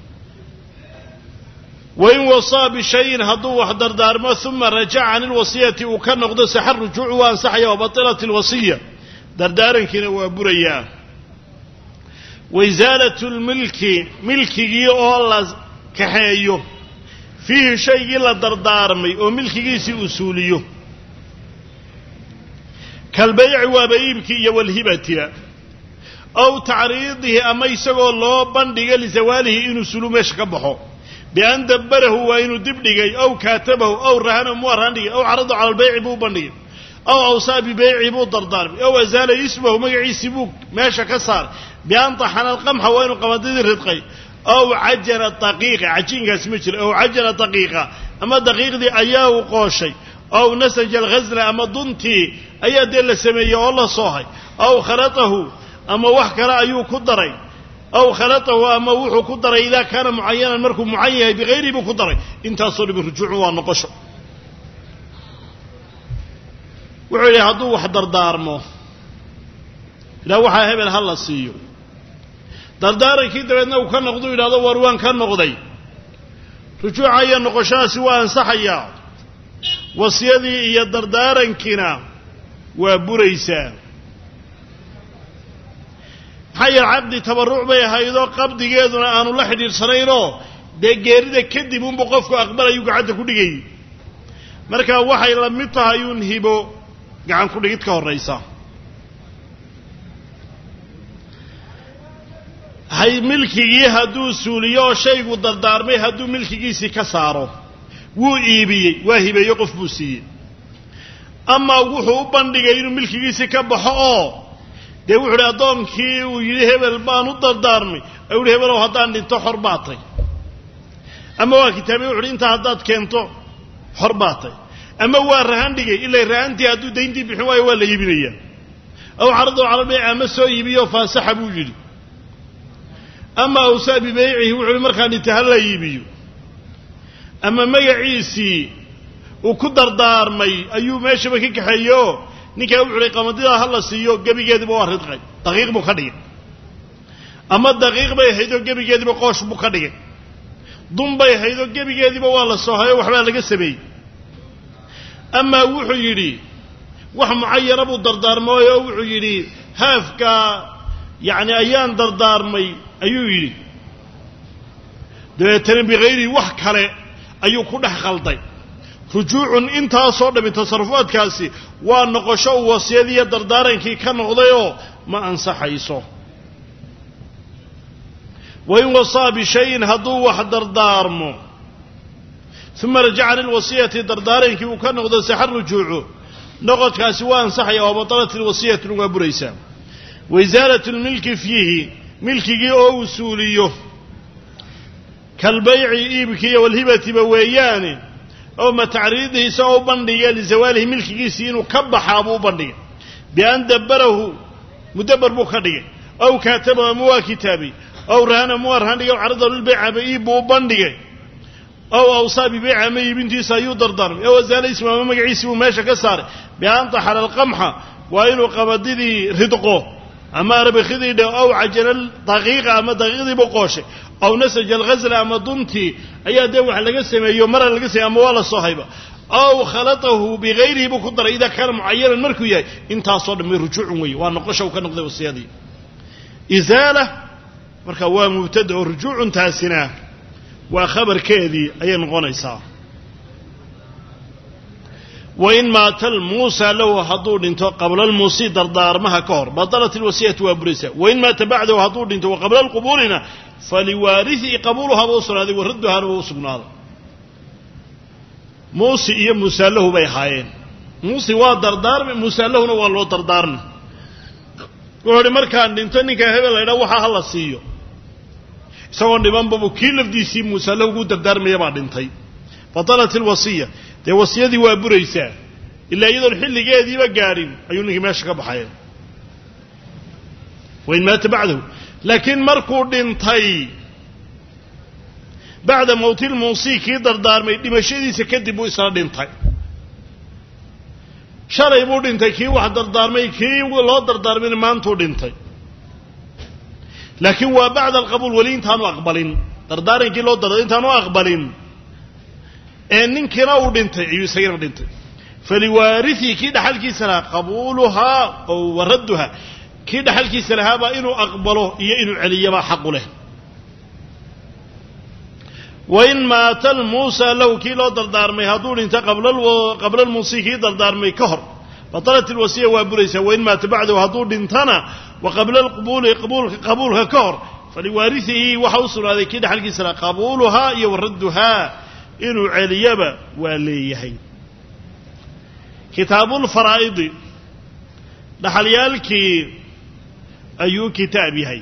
wain wasaa bishayin hadduu wax dardaarmo uma rajaca can ilwasiyati uu ka noqdo saxa rujuucu waa ansaxaya wabatilat alwasiya dardaarankiina waa burayaa waisaalatu lmilki milkigii oo la kaxeeyo fiihi shaygii la dardaarmay oo milkigiisii usuuliyo kalbayci waaba iibkii iyo walhibatiba aw tacriidihi ama isagoo loo bandhiga lisawaalihi inuu sulu meesha ka baxo bian dabbarahu waa inuu dib dhigay aw kaatabahu aw rahana mu arhaan dhigay aw carada cala albayci buu bandhigay aw awsaa bibeyci buu dardaarmay aw azaala ismahu magaciisii buu meesha ka saaray bian taxana alqamxa waa inuu qamadidii ridqay aw cajara daqiiqa cajiinkaasi ma jiro aw cajara daqiiqa ama daqiiqdii ayaa u qooshay aw nasaja alghasla ama duntii ayaa dee la sameeyey oo la soohay aw khalatahu ama wax kale ayuu ku daray aw khalatahu ama wuxuu ku daray idaa kaana mucayanan markuu mucayan yahay bikayrihi buu ku daray intaasoo dhibi rujuucun waa noqosho wuxuu yidhi hadduu wax dardaarmo ilaa waxaa hebel ha la siiyo dardaarankii dabeedna uu ka noqdu yidhahdo war waan ka noqday rujuuca iyo noqoshadaasi waa ansaxayaa wasiyadii iyo dardaarankiina waa buraysaa maxaa yeele caqdi tabarruc bay ahaydoo qabdigeeduna aanu la xidhiidhsanaynoo dee geerida kadib unbu qofku aqbalayuu gacanta ku dhigayy marka waxay la mid tahay uun hibo gacan ku dhigid ka horraysa hay milkigii hadduu suuliyo oo shaygu dardaarmay hadduu milkigiisii ka saaro wuu iibiyey waa hibeeyo qof buu siiyey amaa wuxuu u bandhigay inuu milkigiisii ka baxo oo dee wuxu uhi addoonkii uu yidhi hebel baan u dardaarmay u yihi hebelow haddaan dhinto xor baatay ama waa kitaabay wuxu uhi intaa haddaad keento xor baatay ama waa rahan dhigay ilaa rahantii hadduu dayntii bixin waayo waa la iibinayaa aw caradu cala bayci ama soo iibiyo faasaxa buu yidhi ama awsaa bibeycihi wuxu uhi markaan dhinta ha la iibiyo ama magaciisii uu ku dardaarmay ayuu meeshaba ka kaxeeyeoo ninkaa wuxu uhi qamadidaa ha la siiyo gebigeediba waa ridqay daqiiq buu ka dhigay ama daqiiq bay ahaydoo gebigeediba qoosh buu ka dhigay dun bay ahaydoo gebigeediba waa la soohayo waxbaa laga sameeyey amaa wuxuu yidhi wax mucayana buu dardaarmay oo wuxuu yidhi haafkaa yacni ayaan dardaarmay ayuu yidhi dabeetana bikayrihi wax kale ayuu ku dhex khalday rujuucun intaasoo dhammi tasarufaadkaasi waa noqosho uu wasiyadiiyo dardaarankii ka noqdayoo ma ansaxayso wain wasaa bishayin hadduu wax dardaarmo uma rajaca lilwasiyati dardaarankii uu ka noqdo saxa rujuucu noqodkaasi waa ansaxaya oo batalat ilwasiyatun waa buraysaa waisaalat lmilki fiihi milkigii oo uu suuliyo kalbayci iibkiiyo walhibatiba weeyaane oo ma tacriidihiisa oo u bandhiga lisawaalihi milkigiisii inuu ka baxaa buu u bandhigay bian dabbarahu mudabbar buu ka dhigay aw kaatabahu ama waa kitaabay aw rahana mu arhaan dhigay carada lilbayci ama iib buu u bandhigay aw awsaa bibeyci ama iibintiisa ayuu dardaarmay aw azaala ismu ama magaciisii buu meesha ka saaray bian taxala alqamxa waa inuu qabadidii ridqo ama arbikidii dhe aw cajala daqiiqa ama daqiiqdiibu qooshay aw nasaja alghasla ama duntii ayaa dee wax laga sameeyo mara laga sameey ama waa la soo hayba aw khalatahu bikayrihi buu ku daray idaa kaana mucayanan markuu yahay intaasoo dhamay rujuucun weeye waa noqosha uu ka noqday wasiyadii isaala marka waa mubtada oo rujuucun taasina waa khabarkeedii ayay noqonaysaa wain maata almuusaa lahu hadduu dhinto qabla almuusii dardaarmaha ka hor batalat ilwasiyatu waa buraysaa wain maata bacdahu hadduu dhinto wa qabla alqubuulina faliwaariثihi qabuuluhaa ba u sugnaaday wa radduhaana waa u sugnaaday muusi iyo muusaa lahu bay ahaayeen muusi waa dardaarmi muusaa lahuna waa loo dardaarmi wuxuu uhi markaan dhinto ninkaa hebel laydhaa waxaa ha la siiyo isagoo dhibanbabu kii lafdiisii muusaa lahu ugu dardaarmaya baa dhintay batalat ilwasiya dee wasiyadii waa buraysaa ilaa iyadoon xilligeediiba gaadhin ayuu ninkii meesha ka baxaya wain maata bacdahu laakiin markuu dhintay bacda mawti lmuusii kii dardaarmay dhimashadiisa kadib buu isla dhintay shalay buu dhintay kii wax dardaarmay kii loo dardaarmayna maantuu dhintay laakiin waa bacda alqabuul weli intaanu aqbalin dardaarankii loo dardaarmay intaanu aqbalin ee ninkiina uu dhintay ayuu isagana dhintay faliwaariثihi kii dhaxalkiisa lahaa qabuuluhaa oo waradduha kii dhaxalkiisa lahaabaa inuu aqbalo iyo inuu celiyabaa xaqu leh وإن مات الموسى لو كيلو دردارمي هدول انت قبل الو... قبل الموسيقى دردارمي كهر بطلت الوصية وابريسة. وإن مات بعده هدول انتنا وقبل القبول قبول قبولها كهر فلوارثه وحوصل هذا كده حلقي سلا قبولها يوردها إنه عليبا وليهي. كتاب الفرائض لحليالك أيو كتابهي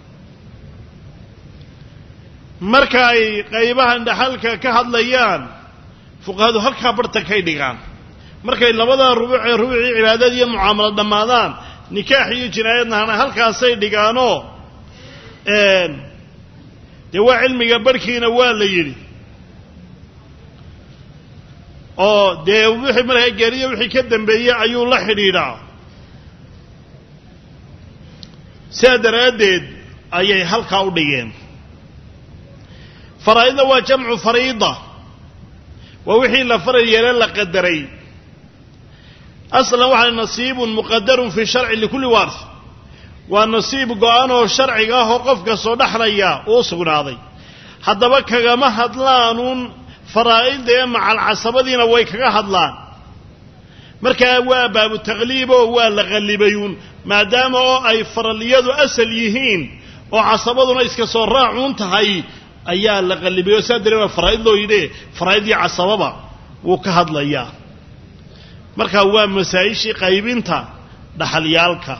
marka ay qaybahan dhaxalka ka hadlayaan fuqaadu halka barta kay dhigaan markay labada rubuc ee rubuci cibaadada iyo muaamalada dhamaadaan nikaax iyo jinaayadna halkaas ay dhigaano een de waa cilmiga barkiina waa la yiri oo de wixii markay gaariyo wixii ka dambeeyay ayuu la xidhiidhaa saadaradeed ayay halka u dhigeen. فرائض وجمع فريضة ووحي لفرض يلا قدري أصلا وحي نصيب مقدر في الشرع لكل وارث والنصيب قانو الشرعي قاهو قفك صدح ريا أوصقنا هذي حتى بكا ما هدلان فرائض مع العصبة دينا ويكا هدلان مركا باب التغليب ولا غلبيون ما دام أي فرالياد أسليهين وعصبة إسكا صراعون تهي ayaa la qalbiyo sadreeba farayd loo yidhi faraydii casababa wuu ka hadlayaa marka waa masaayishii qaybinta dhaxalyaalka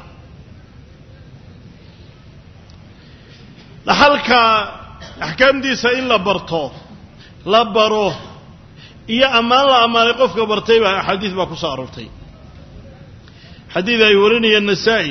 dhaxalka ahkaamdiisa in la barto la baro iyo amaan la amaanay qofka bartay baa xadiis baa ku soo aroortay xadiis ay warinayeen Nasaa'i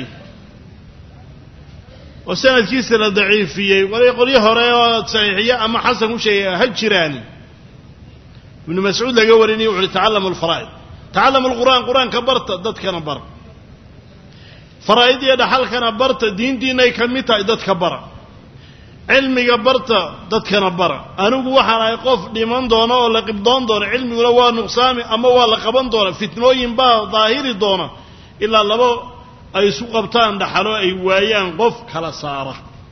وسند كيس ضعيفيه ويقول له هره صحيحيه اما حسن وشيء هجراني ابن مسعود لقى وريني وعلي تعلم الفرائض تعلم القران قران كبرت دد كان بر فرائض يد حل كان برت دين ديني كميتا دد كبر علمي كبرت دد كان بر انو waxaan ay qof dhiman doono oo la qibdoon doono cilmiga waa nuqsaami ama waa la qaban doono fitnooyin baa daahiri doona ila labo ay isu qabtaan dhaxalo ay waayaan qof kala saara.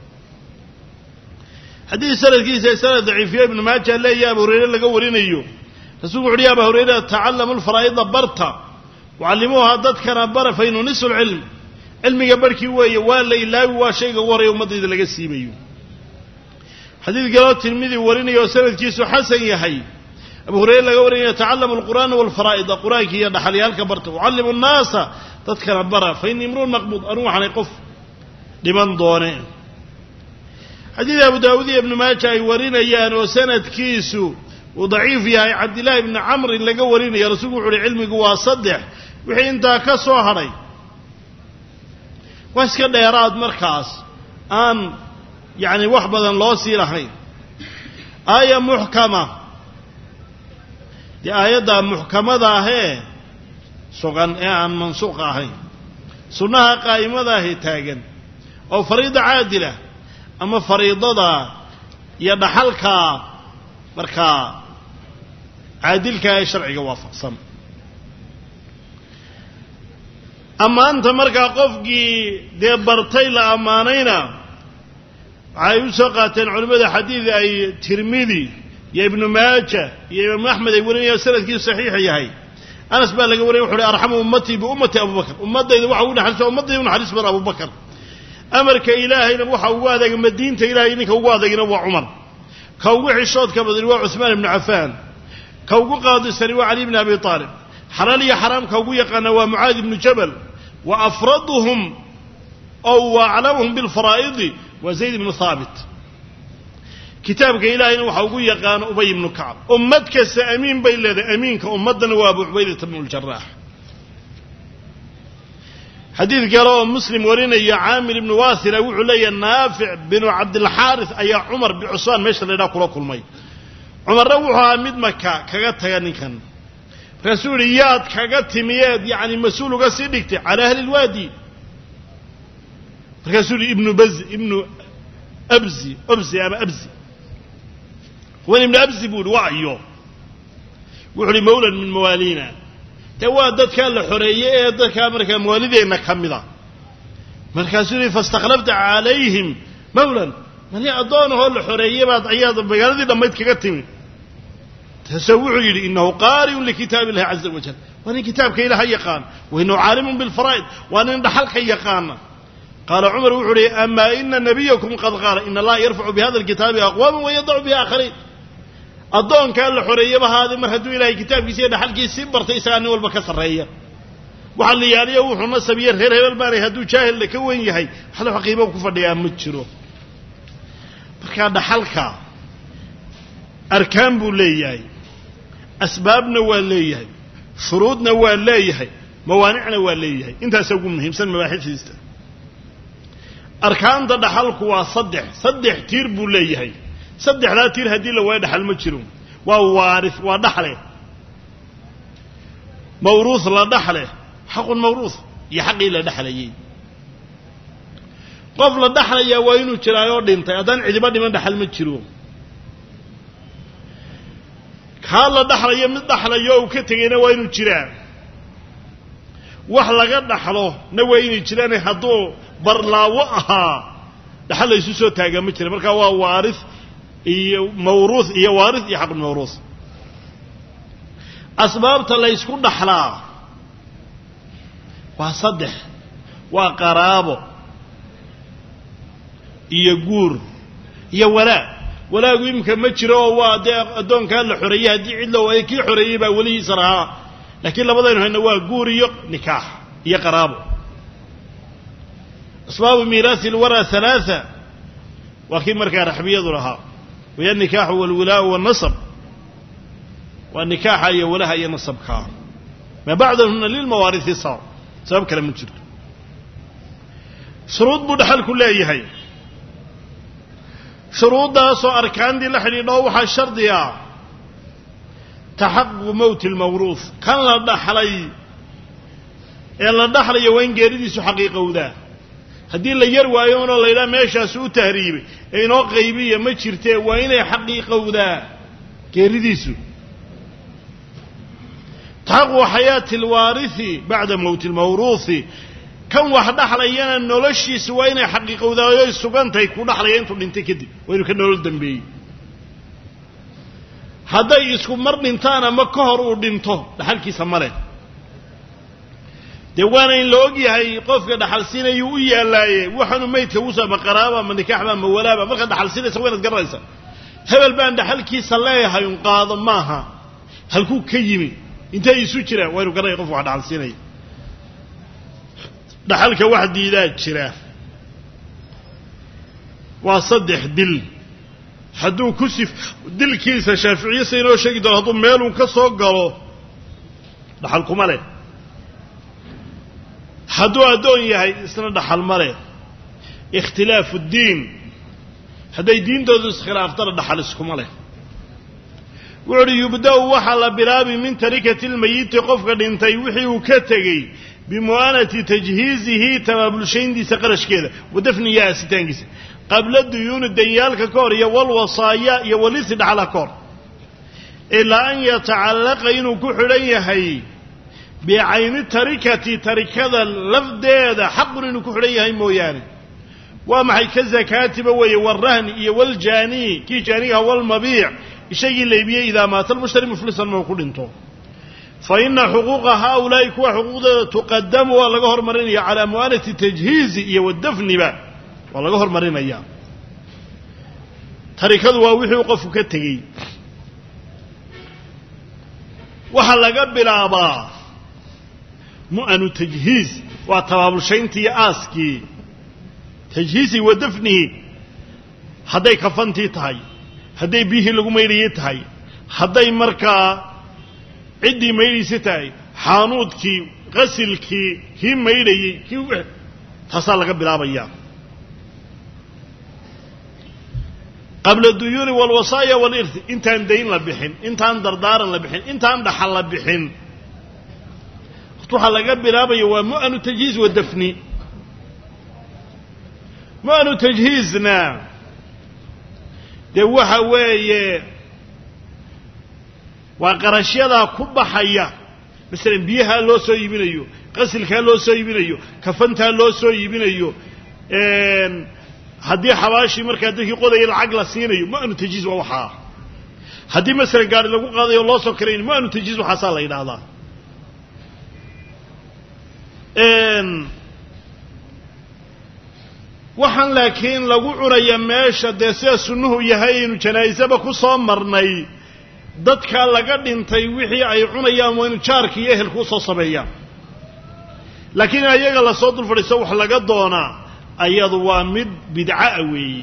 حديث سند كيس سند ضعيف ابن ماجه لا يا ابو هريره laga warinayo rasuulku wuxuu yaaba hurayra ta'allamu al-fara'id barta wa'allimuha dadkana bar fa inuu nisul ilm ilmiga barkii weeye waa la ilaawi waa shayga waray ummadida laga siibayo. حديث قال الترمذي warinayo sanadkiisu xasan yahay abu hurayra laga warinayo ta'allamu al-qur'an wal fara'id quraanki iyo dhaxalyaalka barta wa'allimu an-naasa dadkana bara fa in imrun maqbud anu waxaan qof dhiman doone. حديث أبو داود ابن ماجه يورينيان وسندكيسو وضعيف يا عبد الله بن عمرو اللي قورينا يا رسول الله علمي قوا صدح وحين انت كسو هري واسكن يراد مركز ان يعني وحبدا لو سيرهين آية محكمة دي آية دا محكمة دا هي سوغان ايان منسوقة هي سنها قائمة دا هي تاغن او فريضة عادلة أما فريضة يدحلك مركا عادلك شرعي وافق صم. أما أنت مركا قفقي دي برتي لأمانينا عايوساقاتين علماء حديث أي ترمذي يا ابن ماجه يا ابن أحمد يقولون يا سنة كي صحيح يا هاي أنا سبال لك يقولون يقولون أرحم أمتي بأمتي أبو بكر أمتي إذا وحاونا حرس أمتي ونحرس بر أبو بكر أمرك إلهي نبوح أوادك مدينة إلهي إنك أوادك نبوح عمر كوقع الشوط كبدلواء عثمان بن عفان كوقع قاضي سريواء علي بن أبي طالب حرالي حرام كوقع قنوى معاذ بن جبل وأفرضهم أو أعلمهم بالفرائض وزيد بن ثابت كتابك إلهي نبوح أوقع قان أبي بن كعب أمتك سأمين بين لذي أمينك أمتنا وابو عبيدة بن الجراح. حديث قالوا مسلم ورينا يا عامر بن واثر وعلي النافع بن عبد الحارث أي عمر بن عثمان ماشي لنا كل مي عمر روحها مد مكة كجت يعني كان رسوليات كجت مياد يعني مسؤول قصيدك على أهل الوادي رسول ابن بز ابن أبزي أبزي أما أبزي وين ابن أبزي بقول وعيه وحلي مولى من موالينا توادت كان الحرية دد كان مركا موالدينا كمدا مركاسوني فاستغلبت عليهم مولا mani adoonaho la xoreeyay baad ayaad magaaladii dhamayd kaga timi tasawuxu yiri innahu qari'un likitaab illahi azza wa jalla wa in kitaabka ilaahay yaqaan wa innahu aalimun bil faraa'id wa in dhaxalka yaqaan qala umar wuxuu yiri amma inna nabiyakum qad qala inna allaha yarfa'u bi hadha al kitabi aqwaman wa yad'u bi akharin adoonka la xoreeyay bahaadi mar haduu ilaahay kitaabkiisa iyo dhaxalkiisa bartay isaani walba ka sareeya waxa la yaaliyo wuxuu nasabiye reer hebel baanay haduu jaahil ka weyn yahay hal xaqiibo ku fadhiyaa ma jiro marka dhaxalka arkaan buu leeyahay asbaabna waa leeyahay shuruudna waa leeyahay mawaanicna waa leeyahay intaas ugu muhiimsan mabaaxiista arkaanta dhaxalku waa saddex saddex tiir buu leeyahay saddexda tiir hadii la waa dhaxal ma jiro waa waarith waa dhaxle mawruuth la dhaxle xaq mawruuth iyo xaqii la dhaxlayay qof la dhaxlaya waa inuu jiraayo dhintay adan cidiba dhiman dhaxal ma jiro ka la dhaxlayo mid dhaxlayo oo ka tagayna waa inuu jiraa wax laga dhaxlo na waa inuu jiraan haduu barlaawo aha dhaxal isu soo taaga ma jiro marka waa waarith iyo mawruuth iyo waarith iyo xaq mawruuth asbaabta la isku dhaxlaa waa saddex waa qaraabo iyo guur iyo walaa walaagu imka ma jiro waa adoonka la xoreeyay hadii cid loo ay ki xoreeyay ba wali saraha laakiin labadayna hayna waa guur iyo nikaax iyo qaraabo asbaab miirath alwara thalatha wa kii marka raxbiyadu laha ويا النكاح والولاء والنصب والنكاح هي ولاها هي نصب كار ما بعدهن للمواريث صار سبب كلام جد شروط بدحل كلها هي شروط ده سو أركان دي لحرينا وح الشرط يا تحقق موت الموروث كان لا دحلي إلا دحلي وين جريدي سو حقيقة وده haddii la yar waayo la ilaa meeshaas uu tahriibay inoo qaybiye ma jirtee waa inay xaqiiqowdaa geeridiisu taqwa hayat alwarithi ba'da mawt almawruthi kan wax dhaxlayana noloshiisa waa inay xaqiiqowdaa oo sugantay ku dhaxlaya intuu dhintay kadib waa inuu ka nolol dambeeyay haday isku mar dhintaan ama ka hor uu dhinto dhaxalkiisa male deewana in loo ogyahay qofka dhaxalsiinay uu yeelaaye waxaanu meydka u soo baqaraaba ma nikaaxba ma walaaba marka dhaxalsiinaysa weynad garanaysa hebel baan dhaxalkiisa leeyahay un qaado maaha halku ka yimi intay isu jiraan waynu garay qof wax dhaxalsiinay dhaxalka wax diidaa jira waa saddex dil haduu ku sif dilkiisa shaafiiciisa inoo sheegi doono haduu meel uu ka soo galo dhaxal kuma leh haduu adoon yahay isna dhaxal mare ikhtilaafu diin haday diintoodu iskhilaaftada dhaxal iskuma leh wuxuu yubdaa waxa la bilaabi min tarikati almayit qofka dhintay wixii uu ka tagay bimuanati tajhiizihi tababulshayndiisa qarashkeeda wadafni yaasitaankiisa qabla duyuun dayaalka koor iyo wal wasaaya iyo walisi dhaxal koor ila an yata'allaqa inuu ku xiran yahay بعين تركتي تركذا لفظه حق انه كخريهي مويانه ومحي كزكاتب وي والرهن والجاني كي جانيها والمبيع شيء اللي يبيه اذا مات المشتري مفلسا موكل انتو فان حقوق هؤلاء كو حقوق تقدم ولا غهر مرين على موانه التجهيز والدفن با ولا غهر مرين ايام تركذا وحي وقف كتغي waxa laga bilaabaa mu'anu tajhiiz wa tabaabulshaynti aaski tajhiizi wa dafni haday kafanti tahay haday bihi lagu meeyay tahay haday marka cidi meeyay tahay xaanuudki qasilki ki meeyay ki taasa laga bilaabaya قبل الديون والوصايا والإرث انتان دين لبحين انتان دردارا لبحين انتان دحل لبحين اختوحا لقب لابي ومؤن التجهيز والدفني مؤن تجهيزنا دوحا وي وقرشيدا كوبا حيا مثلا بيها لو سو يبينيو غسلكا لو سو يبينيو كفنتا لو سو يبينيو ان haddii xabaashii markaa dadkii qodaya lacag la siinayo mu'anu tajhiiz waa waxaa haddii masalan gaari lagu qaadayo loo soo karayn mu'anu tajhiiz waxaasaa la yidhaahdaa waxaan laakiin lagu cunaya meesha dee sida sunnuhu yahay aynu janaa'isaba ku soo marnay dadkaa laga dhintay wixii ay cunayaan waa inu jaarka iyo ehelku usoo sameeyaan laakiin in ayaga lasoo dul fadhiiso wax laga doonaa ayadu waa mid bidca'a weeye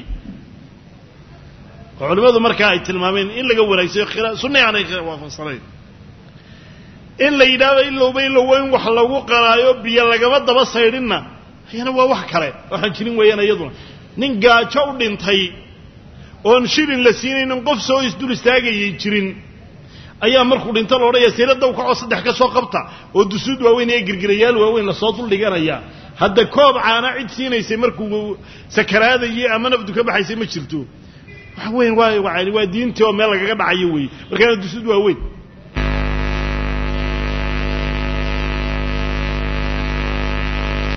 oo culimmadu markaa ay tilmaameen in laga wanaagsayo khilaa sunna aanay waafaqsanayn in la yidhaahdo ilowba ilowa in wax lagu qalaayo biyo lagama daba saydhinna ayana waa wax kale waxaan jirin weeyaan iyaduna nin gaajo u dhintay oon shilin la siinaynin qof soo isdul istaagayay jirin ayaa markuu dhinto la odhanaya seeladaw kacoo saddex ka soo qabta oo dusuud waaweyn iyo girgirayaal waaweyn lasoo dul dhiganaya hadda koob caana cid siinaysay markuu sakaraadayay ama nafdu ka baxaysay ma jirto waxa weyn waa waa diintii oo meel lagaga dhacayo weeye markaana dusuud waaweyn